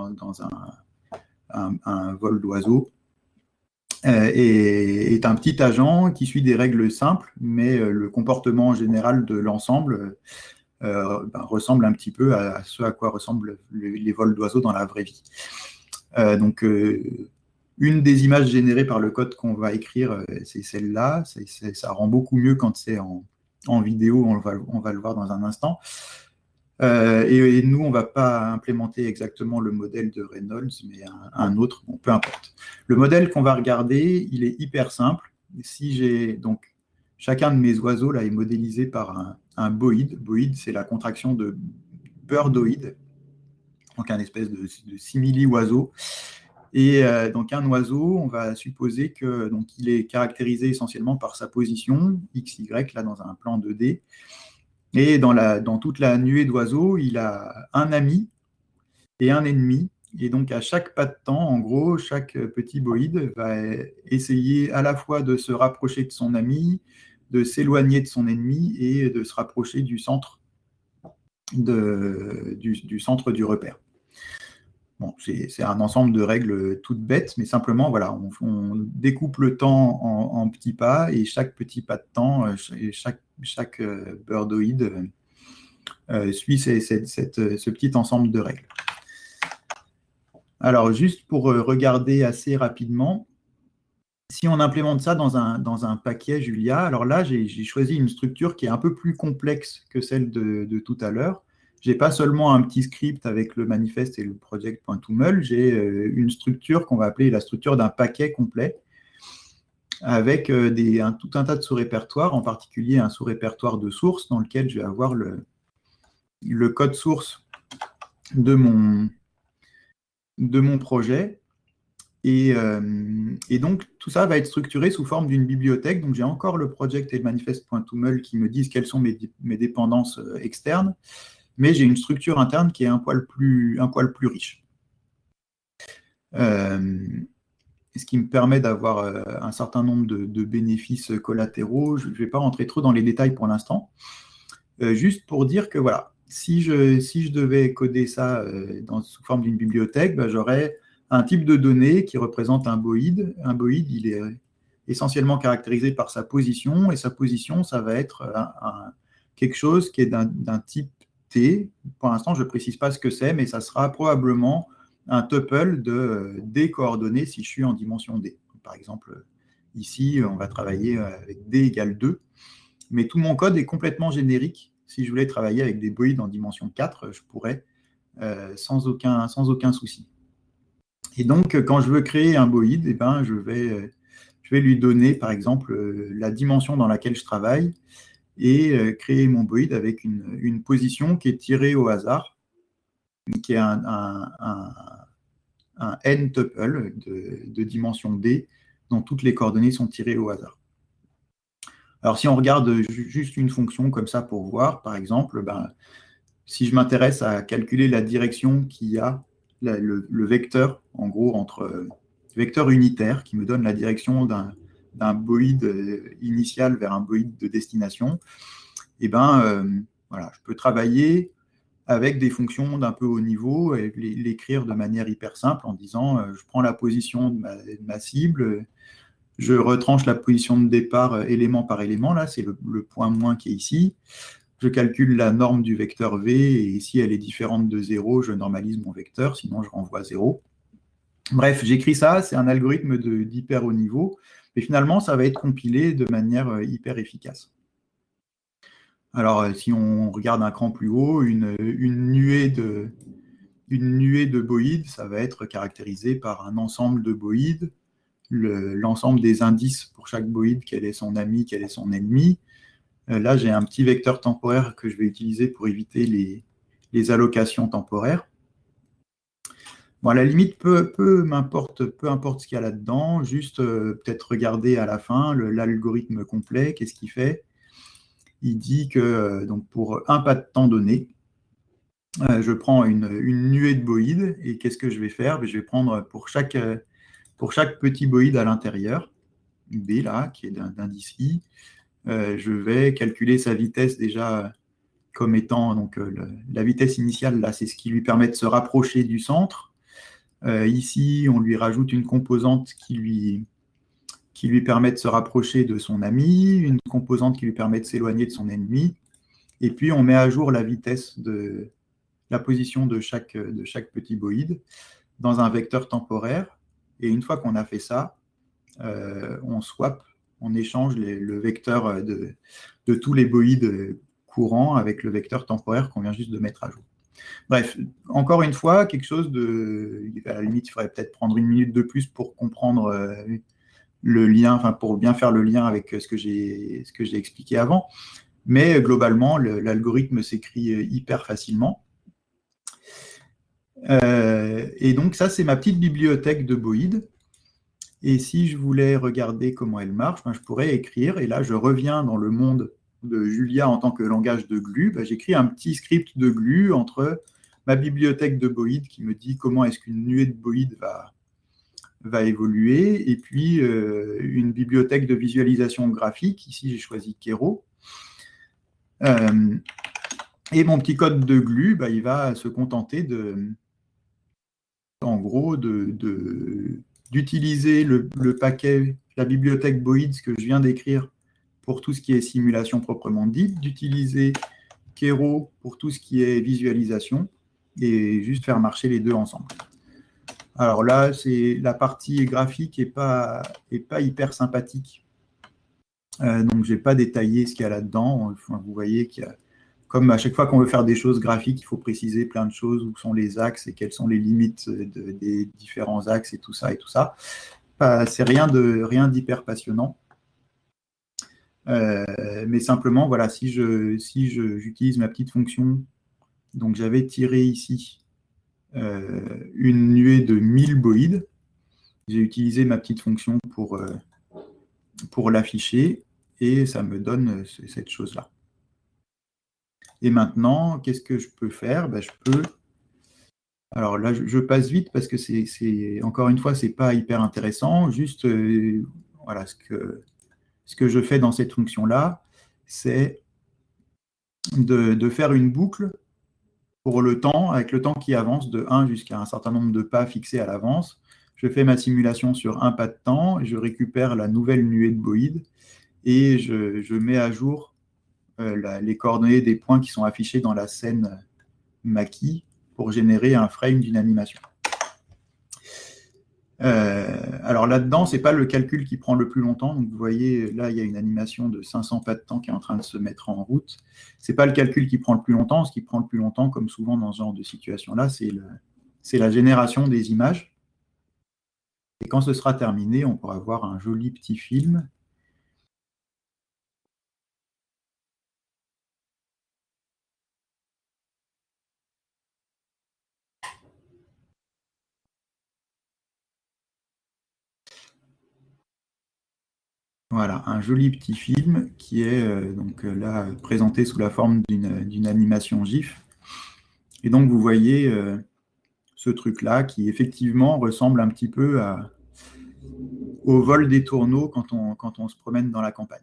un vol d'oiseau est un petit agent qui suit des règles simples, mais le comportement général de l'ensemble ressemble un petit peu à ce à quoi ressemblent les vols d'oiseaux dans la vraie vie. Donc, une des images générées par le code qu'on va écrire, c'est celle-là. Ça rend beaucoup mieux quand c'est en vidéo, on va le voir dans un instant. Et nous, on ne va pas implémenter exactement le modèle de Reynolds, mais un autre, bon, peu importe. Le modèle qu'on va regarder, il est hyper simple. si j'ai donc chacun de mes oiseaux là est modélisé par un boïde. Boïde, c'est la contraction de birdoïde, donc un espèce de simili-oiseau. Et donc un oiseau, on va supposer que donc il est caractérisé essentiellement par sa position x, y là dans un plan 2D. Et dans toute la nuée d'oiseaux, il a un ami et un ennemi. Et donc à chaque pas de temps, en gros, chaque petit boïde va essayer à la fois de se rapprocher de son ami, de s'éloigner de son ennemi et de se rapprocher du centre du repère. Bon, c'est un ensemble de règles toutes bêtes, mais simplement, voilà, on découpe le temps en petits pas, et chaque petit pas de temps, chaque birdoïde suit ce petit ensemble de règles. Alors, juste pour regarder assez rapidement, si on implémente ça dans un paquet Julia, alors là, j'ai choisi une structure qui est un peu plus complexe que celle de tout à l'heure. Je n'ai pas seulement un petit script avec le manifeste et le project.toml, j'ai une structure qu'on va appeler la structure d'un paquet complet, avec tout un tas de sous-répertoires, en particulier un sous-répertoire de source dans lequel je vais avoir le code source de mon projet. Et donc, tout ça va être structuré sous forme d'une bibliothèque. Donc, j'ai encore le project et le manifest.toml qui me disent quelles sont mes dépendances externes, mais j'ai une structure interne qui est un poil plus riche. Ce qui me permet d'avoir un certain nombre de bénéfices collatéraux. Je ne vais pas rentrer trop dans les détails pour l'instant. Juste pour dire que voilà, si je devais coder ça sous forme d'une bibliothèque, j'aurais un type de données qui représente un boïde. Un boïde, il est essentiellement caractérisé par sa position, et sa position, ça va être quelque chose qui est d'un type T. Pour l'instant, je ne précise pas ce que c'est, mais ça sera probablement un tuple de D coordonnées si je suis en dimension D. Par exemple, ici, on va travailler avec D égale 2, mais tout mon code est complètement générique. Si je voulais travailler avec des boïdes en dimension 4, je pourrais sans aucun souci. Et donc, quand je veux créer un boïde, je vais lui donner, par exemple, la dimension dans laquelle je travaille et créer mon boïde avec une position qui est tirée au hasard, qui est un n-tuple de dimension D, dont toutes les coordonnées sont tirées au hasard. Alors, si on regarde juste une fonction comme ça pour voir, par exemple, si je m'intéresse à calculer la direction qu'il y a, le vecteur, en gros, entre vecteur unitaire qui me donne la direction d'un boïde initial vers un boïde de destination, voilà, je peux travailler avec des fonctions d'un peu haut niveau et l'écrire de manière hyper simple en disant je prends la position de ma cible, je retranche la position de départ élément par élément, là c'est le point moins qui est ici. Je calcule la norme du vecteur V, et si elle est différente de 0, je normalise mon vecteur, sinon je renvoie 0. Bref, j'écris ça, c'est un algorithme d'hyper haut niveau, mais finalement, ça va être compilé de manière hyper efficace. Alors, si on regarde un cran plus haut, une nuée de boïdes, ça va être caractérisé par un ensemble de boïdes, l'ensemble des indices pour chaque boïde, quel est son ami, quel est son ennemi. Là, j'ai un petit vecteur temporaire que je vais utiliser pour éviter les allocations temporaires. Bon, à la limite, peu importe ce qu'il y a là-dedans, juste peut-être regarder à la fin l'algorithme complet, qu'est-ce qu'il fait. Il dit que donc pour un pas de temps donné, je prends une nuée de boïdes, et qu'est-ce que je vais faire? Je vais prendre pour chaque petit boïde à l'intérieur, B là, qui est d'indice I, je vais calculer sa vitesse déjà comme étant, donc la vitesse initiale, là, c'est ce qui lui permet de se rapprocher du centre. Ici, on lui rajoute une composante qui lui permet de se rapprocher de son ami, une composante qui lui permet de s'éloigner de son ennemi, et puis on met à jour la vitesse de la position de chaque petit boïde dans un vecteur temporaire, et une fois qu'on a fait ça, on swap, on échange le vecteur de tous les boïdes courants avec le vecteur temporaire qu'on vient juste de mettre à jour. Bref, encore une fois, quelque chose à la limite, il faudrait peut-être prendre une minute de plus pour comprendre le lien, enfin pour bien faire le lien avec ce que j'ai expliqué avant. Mais globalement, l'algorithme s'écrit hyper facilement. Et donc ça, c'est ma petite bibliothèque de Boïd. Et si je voulais regarder comment elle marche, ben, je pourrais écrire, et là je reviens dans le monde de Julia en tant que langage de glue. Ben, j'écris un petit script de glue entre ma bibliothèque de Boïd qui me dit comment est-ce qu'une nuée de Boïd va évoluer, et puis une bibliothèque de visualisation graphique, ici j'ai choisi Kero. Et mon petit code de glue, ben, il va se contenter en gros d'utiliser le paquet, la bibliothèque Boïd, ce que je viens d'écrire pour tout ce qui est simulation proprement dite, d'utiliser Kero pour tout ce qui est visualisation, et juste faire marcher les deux ensemble. Alors là, la partie graphique n'est pas hyper sympathique. Donc, je n'ai pas détaillé ce qu'il y a là-dedans. Enfin, vous voyez qu'il y a, comme à chaque fois qu'on veut faire des choses graphiques, il faut préciser plein de choses, où sont les axes et quelles sont les limites des différents axes et tout ça et tout ça. C'est rien d'hyper passionnant. Mais simplement, voilà, si j'utilise ma petite fonction, donc j'avais tiré ici une nuée de 1000 boïdes. J'ai utilisé ma petite fonction pour l'afficher, et ça me donne cette chose-là. Et maintenant, qu'est-ce que je peux faire? Ben, je peux... Alors là, je passe vite parce que encore une fois, c'est pas hyper intéressant. Juste, voilà, ce que je fais dans cette fonction-là, c'est de faire une boucle pour le temps, avec le temps qui avance de 1 jusqu'à un certain nombre de pas fixés à l'avance. Je fais ma simulation sur un pas de temps, je récupère la nouvelle nuée de Boïd, et je mets à jour les coordonnées des points qui sont affichés dans la scène maquis pour générer un frame d'une animation. Alors là-dedans, ce n'est pas le calcul qui prend le plus longtemps. Donc vous voyez, là, il y a une animation de 500 pas de temps qui est en train de se mettre en route. Ce n'est pas le calcul qui prend le plus longtemps. Ce qui prend le plus longtemps, comme souvent dans ce genre de situation-là, c'est la génération des images. Et quand ce sera terminé, on pourra voir un joli petit film. Voilà, un joli petit film qui est donc là présenté sous la forme d'une animation GIF. Et donc vous voyez ce truc-là qui effectivement ressemble un petit peu au vol des tourneaux quand on se promène dans la campagne.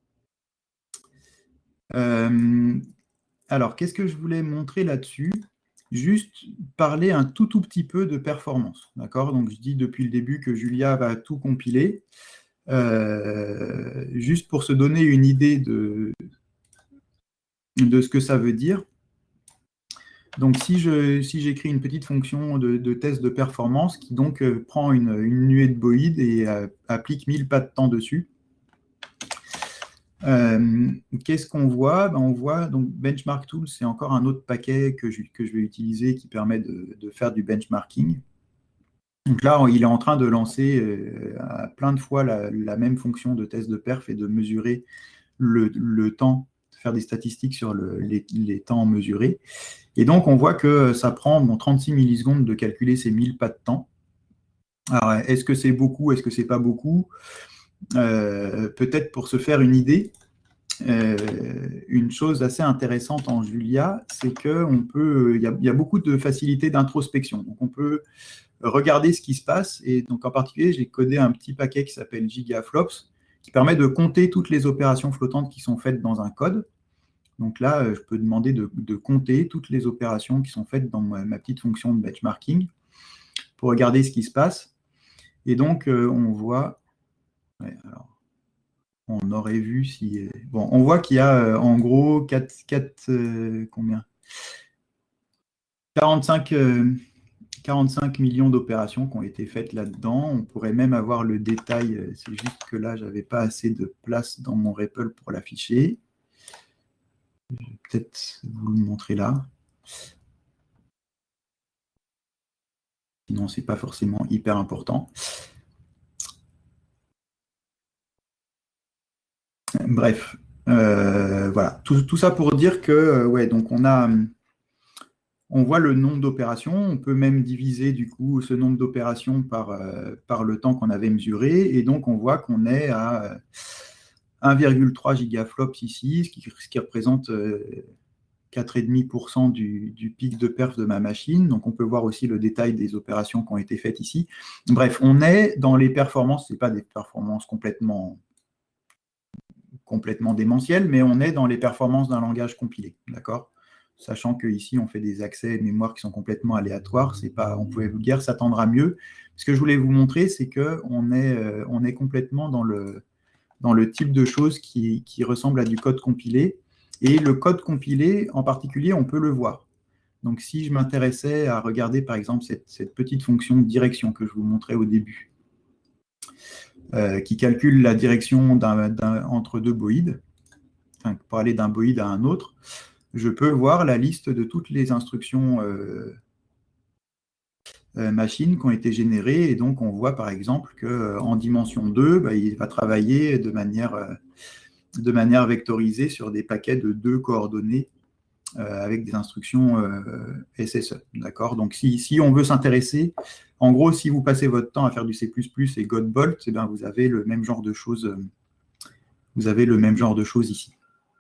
Alors, qu'est-ce que je voulais montrer là-dessus? Juste parler un tout petit peu de performance. D'accord? Donc, je dis depuis le début que Julia va tout compiler. Juste pour se donner une idée de ce que ça veut dire. Donc, si j'écris une petite fonction de test de performance qui donc prend une nuée de Boïd et applique 1000 pas de temps dessus, qu'est-ce qu'on voit? On voit donc Benchmark Tool, c'est encore un autre paquet que je vais utiliser qui permet de faire du benchmarking. Donc là, il est en train de lancer plein de fois la même fonction de test de perf et de mesurer le temps, de faire des statistiques sur les temps mesurés. Et donc, on voit que ça prend 36 millisecondes de calculer ces 1000 pas de temps. Alors, est-ce que c'est beaucoup? Est-ce que c'est pas beaucoup? Peut-être pour se faire une idée, une chose assez intéressante en Julia, c'est qu'il y a beaucoup de facilité d'introspection. Donc, on peut regarder ce qui se passe. Et donc, en particulier, j'ai codé un petit paquet qui s'appelle Gigaflops, qui permet de compter toutes les opérations flottantes qui sont faites dans un code. Donc là, je peux demander de compter toutes les opérations qui sont faites dans ma petite fonction de benchmarking pour regarder ce qui se passe. Et donc, on voit... Ouais, alors, on aurait vu si... Bon, on voit qu'il y a en gros 45 millions d'opérations qui ont été faites là-dedans. On pourrait même avoir le détail. C'est juste que là, je n'avais pas assez de place dans mon REPL pour l'afficher. Je vais peut-être vous le montrer là. Sinon, ce n'est pas forcément hyper important. Bref, voilà. Tout ça pour dire que, ouais, donc on voit le nombre d'opérations. On peut même diviser du coup ce nombre d'opérations par le temps qu'on avait mesuré. Et donc, on voit qu'on est à 1,3 gigaflops ici, ce qui représente 4,5% du pic de perf de ma machine. Donc, on peut voir aussi le détail des opérations qui ont été faites ici. Bref, on est dans les performances, ce n'est pas des performances complètement démentielles, mais on est dans les performances d'un langage compilé, d'accord ? Sachant qu'ici, on fait des accès mémoire qui sont complètement aléatoires. C'est pas, on pouvait guère s'attendre à mieux. Ce que je voulais vous montrer, c'est qu'on est complètement dans le type de choses qui ressemble à du code compilé. Et le code compilé, en particulier, on peut le voir. Donc, si je m'intéressais à regarder, par exemple, cette petite fonction de direction que je vous montrais au début, qui calcule la direction entre deux boïdes, enfin, pour aller d'un boïde à un autre, je peux voir la liste de toutes les instructions machines qui ont été générées. Et donc, on voit, par exemple, qu'en dimension 2, il va travailler de manière vectorisée sur des paquets de 2 coordonnées avec des instructions SSE. D'accord ? Donc, si on veut s'intéresser, en gros, si vous passez votre temps à faire du C++ et Godbolt, eh bien, vous avez le même genre de choses. Ici.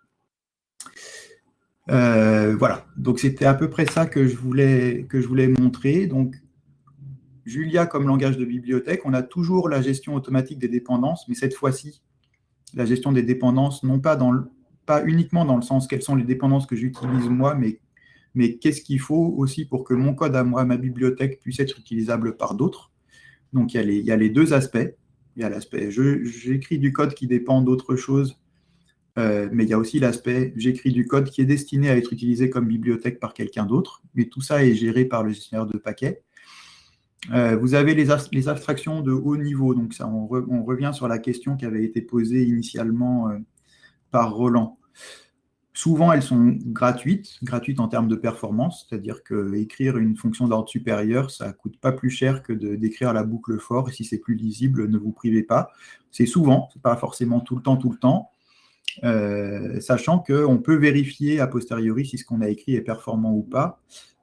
Voilà. Donc, c'était à peu près ça que je voulais montrer. Donc, Julia comme langage de bibliothèque, on a toujours la gestion automatique des dépendances, mais cette fois-ci, la gestion des dépendances, non pas uniquement dans le sens quelles sont les dépendances que j'utilise moi, mais qu'est-ce qu'il faut aussi pour que mon code à moi, ma bibliothèque, puisse être utilisable par d'autres. Donc, il y a les deux aspects. Il y a l'aspect j'écris du code qui dépend d'autre chose, mais il y a aussi l'aspect j'écris du code qui est destiné à être utilisé comme bibliothèque par quelqu'un d'autre, mais tout ça est géré par le gestionnaire de paquets. Vous avez les abstractions de haut niveau, donc ça, on revient sur la question qui avait été posée initialement par Roland. Souvent, elles sont gratuites en termes de performance, c'est-à-dire qu'écrire une fonction d'ordre supérieur, ça ne coûte pas plus cher que d'écrire la boucle for, et si c'est plus lisible, ne vous privez pas. C'est souvent, ce n'est pas forcément tout le temps, sachant qu'on peut vérifier a posteriori si ce qu'on a écrit est performant ou pas,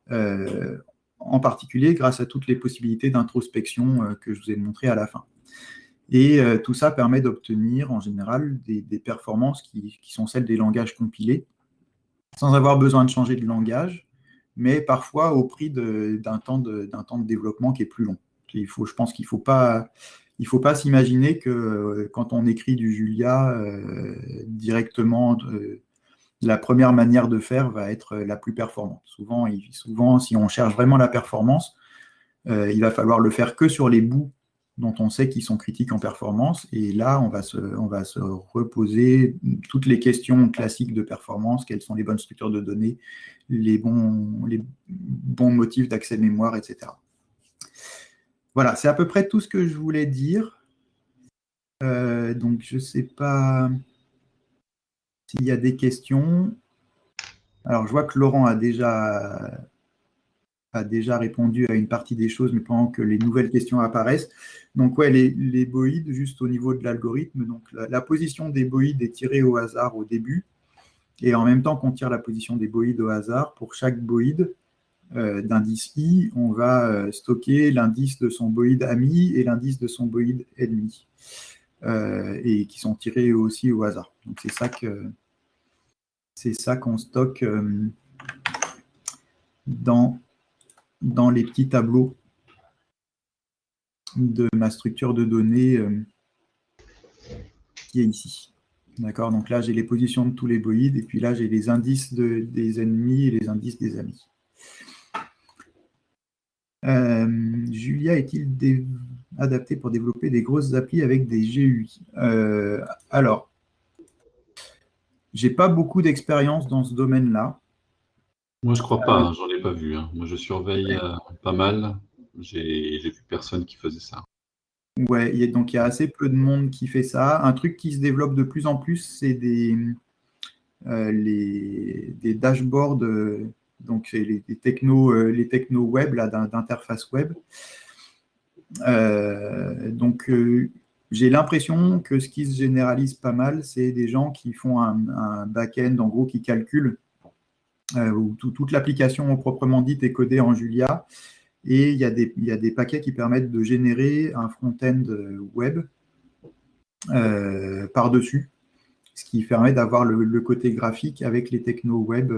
en particulier grâce à toutes les possibilités d'introspection que je vous ai montrées à la fin. Et tout ça permet d'obtenir en général des performances qui sont celles des langages compilés, sans avoir besoin de changer de langage, mais parfois au prix d'un temps de développement qui est plus long. Je pense qu'il ne faut pas s'imaginer que quand on écrit du Julia directement, la première manière de faire va être la plus performante. Souvent, si on cherche vraiment la performance, il va falloir le faire que sur les bouts dont on sait qu'ils sont critiques en performance. Et là, on va se reposer toutes les questions classiques de performance, quelles sont les bonnes structures de données, les bons motifs d'accès mémoire, etc. Voilà, c'est à peu près tout ce que je voulais dire. Donc, je ne sais pas s'il y a des questions. Alors, je vois que Laurent a déjà répondu à une partie des choses, mais pendant que les nouvelles questions apparaissent. Donc, ouais, les boïdes, juste au niveau de l'algorithme. Donc, la position des boïdes est tirée au hasard au début. Et en même temps qu'on tire la position des boïdes au hasard, pour chaque boïde d'indice i, on va stocker l'indice de son boïde ami et l'indice de son boïde ennemi. Et qui sont tirés aussi au hasard. Donc, c'est ça qu'on stocke dans les petits tableaux de ma structure de données qui est ici. D'accord ? Donc là, j'ai les positions de tous les boïdes, et puis là, j'ai les indices des ennemis et les indices des amis. Julia est-il adapté pour développer des grosses applis avec des GUI ? Alors, j'ai pas beaucoup d'expérience dans ce domaine-là. Moi, je crois pas, j'en ai pas vu. Moi, je surveille pas mal. J'ai vu personne qui faisait ça. Ouais, donc il y a assez peu de monde qui fait ça. Un truc qui se développe de plus en plus, c'est des dashboards, donc les technos web, d'interface web. Donc j'ai l'impression que ce qui se généralise pas mal, c'est des gens qui font un back-end, en gros, qui calculent, où toute l'application proprement dite est codée en Julia. Et il y a des paquets qui permettent de générer un front-end web par-dessus, ce qui permet d'avoir le côté graphique avec les technos web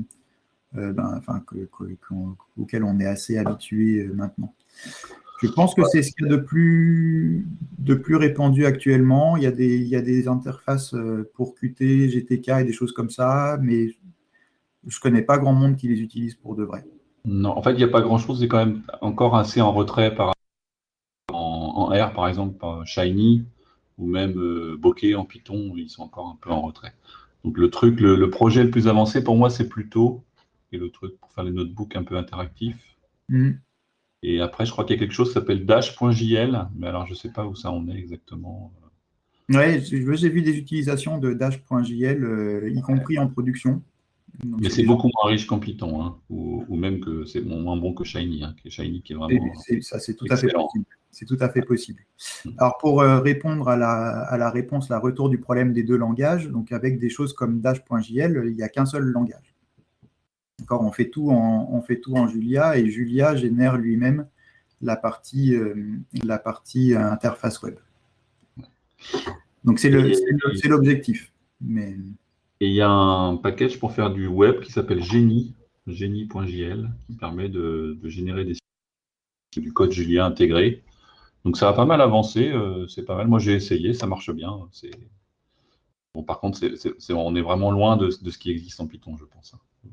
auxquels on est assez habitué maintenant. Je pense que c'est ce qu'il y a de plus répandu actuellement. Il y a des interfaces pour Qt, GTK et des choses comme ça, mais je ne connais pas grand monde qui les utilise pour de vrai. Non, en fait, il n'y a pas grand-chose. C'est quand même encore assez en retrait en R, par exemple, par Shiny ou même Bokeh en Python, ils sont encore un peu en retrait. Donc le projet le plus avancé pour moi, c'est Pluto, et le truc pour faire les notebooks un peu interactifs. Et après, je crois qu'il y a quelque chose qui s'appelle Dash.jl, mais alors je ne sais pas où ça en est exactement. Ouais, j'ai vu des utilisations de Dash.jl, y compris en production. Donc, mais c'est beaucoup moins riche qu'en Python, hein, ou même que c'est moins bon que Shiny, hein, qui est vraiment ça, c'est tout à fait excellent. possible. C'est tout à fait possible. Alors, pour répondre à la réponse, la retour du problème des deux langages, donc avec des choses comme Dash.jl, il n'y a qu'un seul langage. D'accord, on fait tout en Julia, et Julia génère lui-même la partie interface web. Donc, c'est l'objectif. Mais... Et il y a un package pour faire du web qui s'appelle Genie.jl, qui permet de générer du code Julia intégré. Donc ça a pas mal avancé, c'est pas mal. Moi j'ai essayé, ça marche bien. Bon, par contre, on est vraiment loin de ce qui existe en Python, je pense.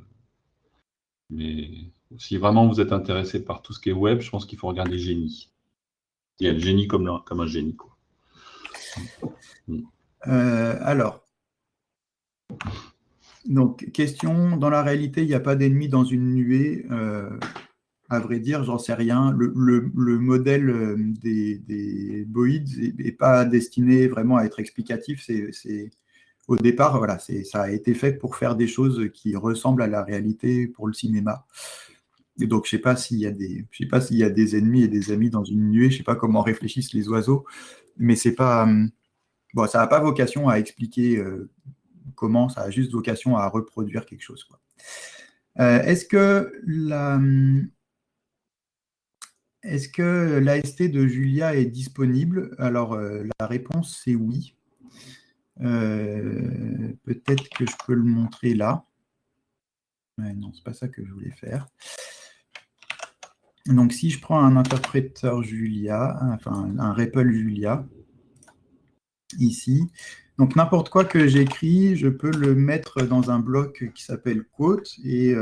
Mais si vraiment vous êtes intéressé par tout ce qui est web, je pense qu'il faut regarder Genie. Il y a le génie comme un génie, quoi. Alors, donc, question, dans la réalité, il n'y a pas d'ennemis dans une nuée. À vrai dire, j'en sais rien. Le modèle des boïds n'est pas destiné vraiment à être explicatif. Au départ, voilà, ça a été fait pour faire des choses qui ressemblent à la réalité pour le cinéma. Et donc, je ne sais pas s'il y a des ennemis et des amis dans une nuée. Je ne sais pas comment réfléchissent les oiseaux, mais c'est pas. Bon, ça n'a pas vocation à expliquer comment, ça a juste vocation à reproduire quelque chose, quoi. Est-ce que l'AST de Julia est disponible? Alors, la réponse, c'est oui. Peut-être que je peux le montrer là. Ouais, non, c'est pas ça que je voulais faire. Donc, si je prends un interpréteur Julia, enfin un REPL Julia, ici, donc n'importe quoi que j'écris, je peux le mettre dans un bloc qui s'appelle quote et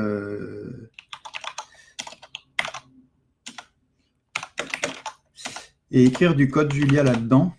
écrire du code Julia là-dedans.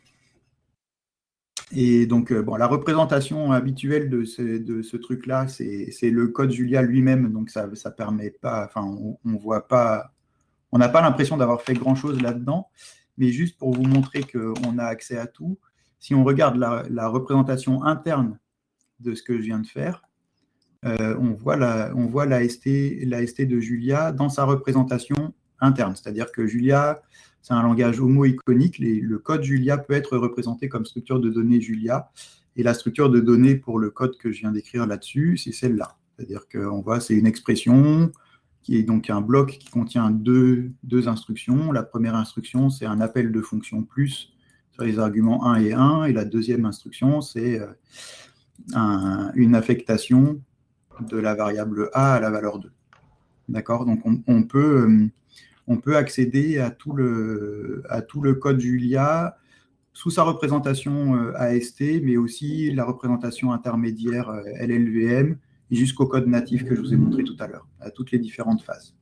Et donc, la représentation habituelle de ce truc-là, c'est le code Julia lui-même, donc ça permet pas, enfin, on voit pas, on n'a pas l'impression d'avoir fait grand-chose là-dedans, mais juste pour vous montrer qu'on a accès à tout, si on regarde la représentation interne de ce que je viens de faire, on voit l'AST de Julia dans sa représentation interne, c'est-à-dire que Julia, c'est un langage homo-iconique. Le code Julia peut être représenté comme structure de données Julia. Et la structure de données pour le code que je viens d'écrire là-dessus, c'est celle-là. C'est-à-dire qu'on voit, c'est une expression qui est donc un bloc qui contient deux instructions. La première instruction, c'est un appel de fonction plus sur les arguments 1 et 1. Et la deuxième instruction, c'est une affectation de la variable A à la valeur 2. D'accord? Donc, on peut accéder à tout le code Julia sous sa représentation AST, mais aussi la représentation intermédiaire LLVM, et jusqu'au code natif que je vous ai montré tout à l'heure, à toutes les différentes phases.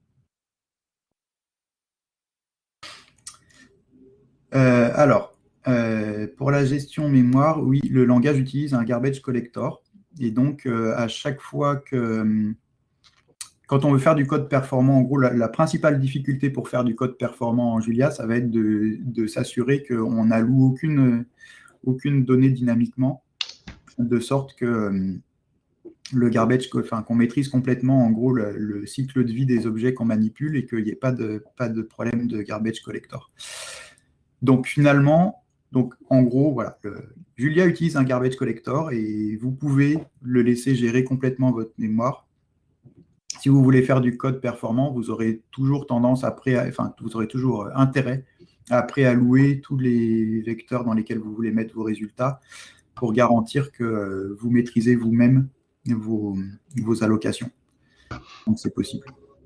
Pour la gestion mémoire, oui, le langage utilise un garbage collector, et donc à chaque fois que... Quand on veut faire du code performant, en gros, la principale difficulté pour faire du code performant en Julia, ça va être de s'assurer qu'on n'alloue aucune donnée dynamiquement, de sorte que le garbage, qu'on maîtrise complètement, en gros, le cycle de vie des objets qu'on manipule et qu'il n'y ait pas de problème de garbage collector. Donc, finalement, Donc, en gros, voilà, Julia utilise un garbage collector et vous pouvez le laisser gérer complètement votre mémoire. Si vous voulez faire du code performant, vous aurez toujours vous aurez toujours intérêt à préallouer tous les vecteurs dans lesquels vous voulez mettre vos résultats pour garantir que vous maîtrisez vous-même vos allocations. Donc, c'est possible.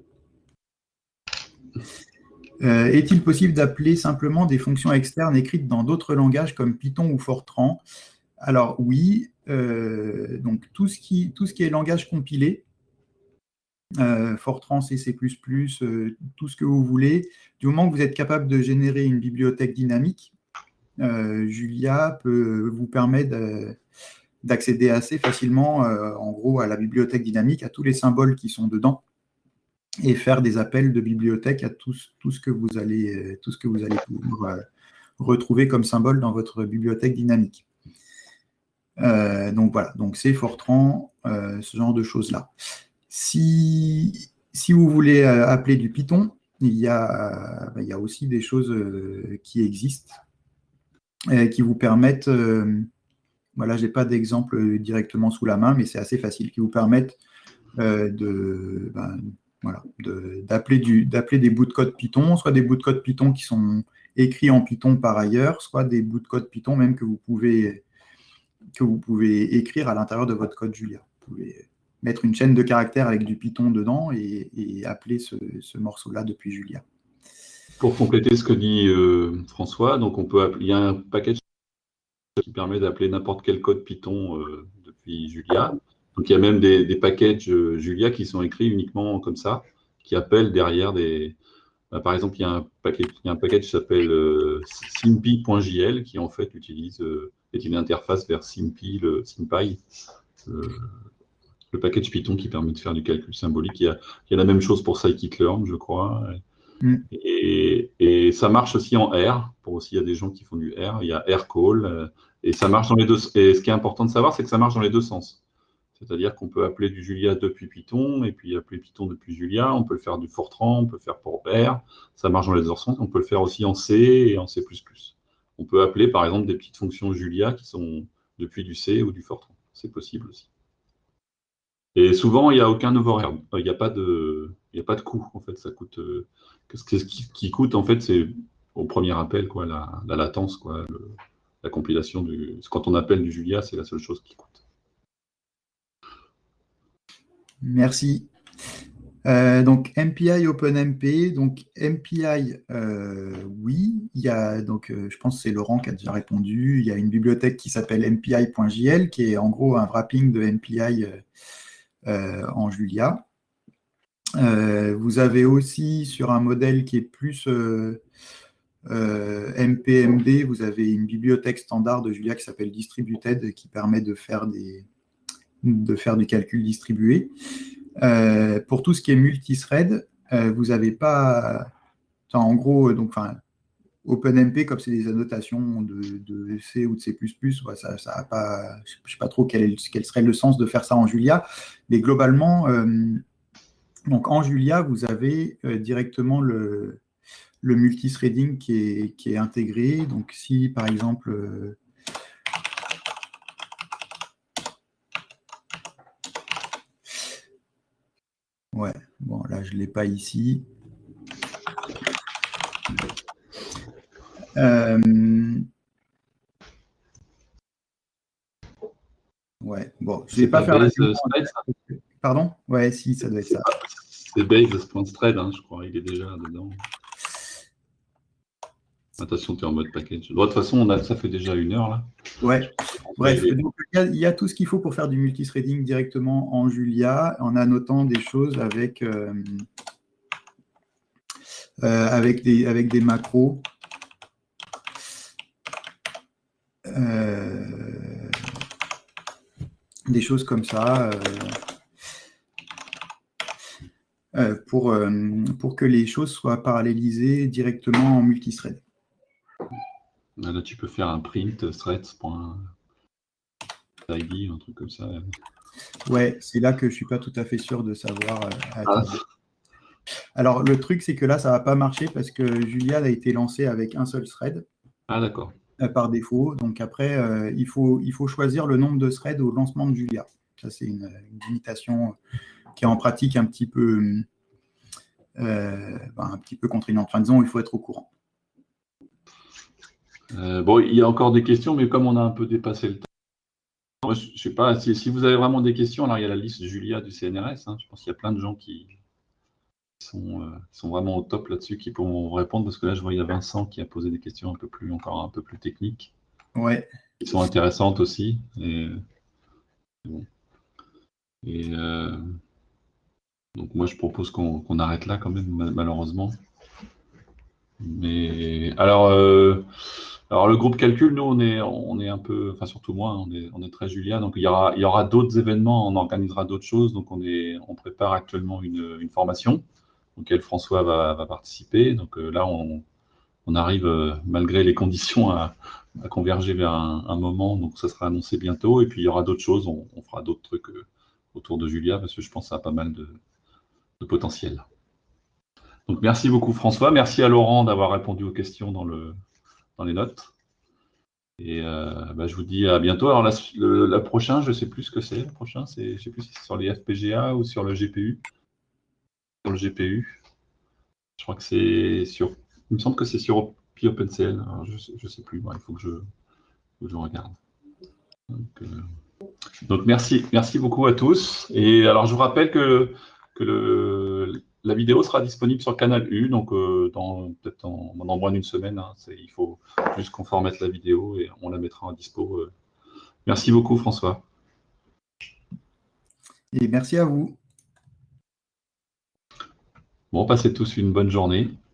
Est-il possible d'appeler simplement des fonctions externes écrites dans d'autres langages comme Python ou Fortran? Alors oui, donc tout ce qui est langage compilé, Fortran, C++, tout ce que vous voulez, du moment que vous êtes capable de générer une bibliothèque dynamique, Julia peut vous permettre d'accéder assez facilement, en gros, à la bibliothèque dynamique, à tous les symboles qui sont dedans, et faire des appels de bibliothèque à tout ce que vous allez pouvoir retrouver comme symbole dans votre bibliothèque dynamique. Donc voilà, donc c'est Fortran, ce genre de choses-là. Si vous voulez appeler du Python, il y a aussi des choses qui existent, qui vous permettent, voilà, je n'ai pas d'exemple directement sous la main, mais c'est assez facile, qui vous permettent d'appeler des bouts de code Python, soit des bouts de code Python qui sont écrits en Python par ailleurs, soit des bouts de code Python même que vous pouvez écrire à l'intérieur de votre code Julia. Vous pouvez mettre une chaîne de caractères avec du Python dedans et appeler ce morceau-là depuis Julia. Pour compléter ce que dit François, donc il y a un package qui permet d'appeler n'importe quel code Python depuis Julia. Donc il y a même des packages Julia qui sont écrits uniquement comme ça, qui appellent derrière par exemple, il y a un package qui s'appelle simpy.jl qui en fait est une interface vers simpy, simpy, le package Python qui permet de faire du calcul symbolique. Il y a la même chose pour scikit-learn, je crois. Et ça marche aussi en R. Il y a des gens qui font du R. Il y a rcall. Et ça marche dans les deux. Et ce qui est important de savoir, c'est que ça marche dans les deux sens. C'est-à-dire qu'on peut appeler du Julia depuis Python, et puis appeler Python depuis Julia. On peut le faire du Fortran, on peut le faire pour R. Ça marche dans les deux sens. On peut le faire aussi en C et en C++. On peut appeler, par exemple, des petites fonctions Julia qui sont depuis du C ou du Fortran. C'est possible aussi. Et souvent, il n'y a aucun overhead. Il n'y a pas de coût, en fait. Ça coûte. Ce qui coûte, en fait, c'est au premier appel, quoi, la latence, quoi, la compilation quand on appelle du Julia, c'est la seule chose qui coûte. Merci. Donc MPI OpenMP, donc MPI, oui, il y a je pense que c'est Laurent qui a déjà répondu. Il y a une bibliothèque qui s'appelle MPI.jl qui est en gros un wrapping de MPI en Julia. Vous avez aussi sur un modèle qui est plus MPMD, vous avez une bibliothèque standard de Julia qui s'appelle Distributed qui permet de faire du calcul distribué. Pour tout ce qui est multithread, vous n'avez pas, en gros, OpenMP, comme c'est des annotations de C ou de C++, ça a pas, je ne sais pas trop quel serait le sens de faire ça en Julia, mais globalement, donc en Julia, vous avez directement le multithreading qui est intégré. Donc si par exemple ouais, bon là je ne l'ai pas ici. Ouais, bon, je ne vais pas faire la Pardon? Ouais, si, ça doit être ça. C'est base.thread, je crois, il est déjà dedans. Attention, tu es en mode package. De toute façon, ça fait déjà 1 heure, là. Ouais. Bref, donc, il y a tout ce qu'il faut pour faire du multithreading directement en Julia, en annotant des choses avec des macros. Des choses comme ça pour que les choses soient parallélisées directement en multithread. Là, tu peux faire un print threads.id, un truc comme ça. Ouais, c'est là que je ne suis pas tout à fait sûr de savoir. Alors, le truc, c'est que là, ça ne va pas marcher parce que Julia a été lancée avec un seul thread. Ah, d'accord. par défaut. Donc après, il faut choisir le nombre de threads au lancement de Julia. Ça, c'est une limitation qui est en pratique un petit peu contraignante. Enfin, disons, il faut être au courant. Bon, il y a encore des questions, mais comme on a un peu dépassé le temps, moi, je ne sais pas, si vous avez vraiment des questions, alors il y a la liste Julia du CNRS. Hein, je pense qu'il y a plein de gens qui sont vraiment au top là-dessus, qui pourront répondre, parce que là, je vois, il y a Vincent qui a posé des questions encore un peu plus techniques, Ouais. qui sont intéressantes aussi. Donc moi, je propose qu'on arrête là quand même, malheureusement. Mais alors le groupe calcul, nous, on est un peu, enfin surtout moi, on est très Julia, donc il y aura d'autres événements, on organisera d'autres choses, donc on prépare actuellement une formation auquel François va participer. Donc là, on arrive, malgré les conditions, à converger vers un moment, donc ça sera annoncé bientôt. Et puis il y aura d'autres choses, on fera d'autres trucs autour de Julia, parce que je pense que ça a pas mal de potentiel. Donc merci beaucoup François, merci à Laurent d'avoir répondu aux questions dans les notes. Et je vous dis à bientôt. Alors la prochaine, je ne sais plus ce que c'est. Le prochain, je ne sais plus si c'est sur les FPGA ou sur le GPU. Sur le GPU. Je crois que c'est sur. Il me semble que c'est sur OpenCL. Alors, je ne sais plus. Bon, il faut que je regarde. Donc merci beaucoup à tous. Et alors je vous rappelle que la vidéo sera disponible sur Canal U, donc peut-être dans moins d'une semaine. Hein. Il faut juste qu'on formate la vidéo et on la mettra à dispo. Merci beaucoup François. Et merci à vous. Bon, passez tous une bonne journée.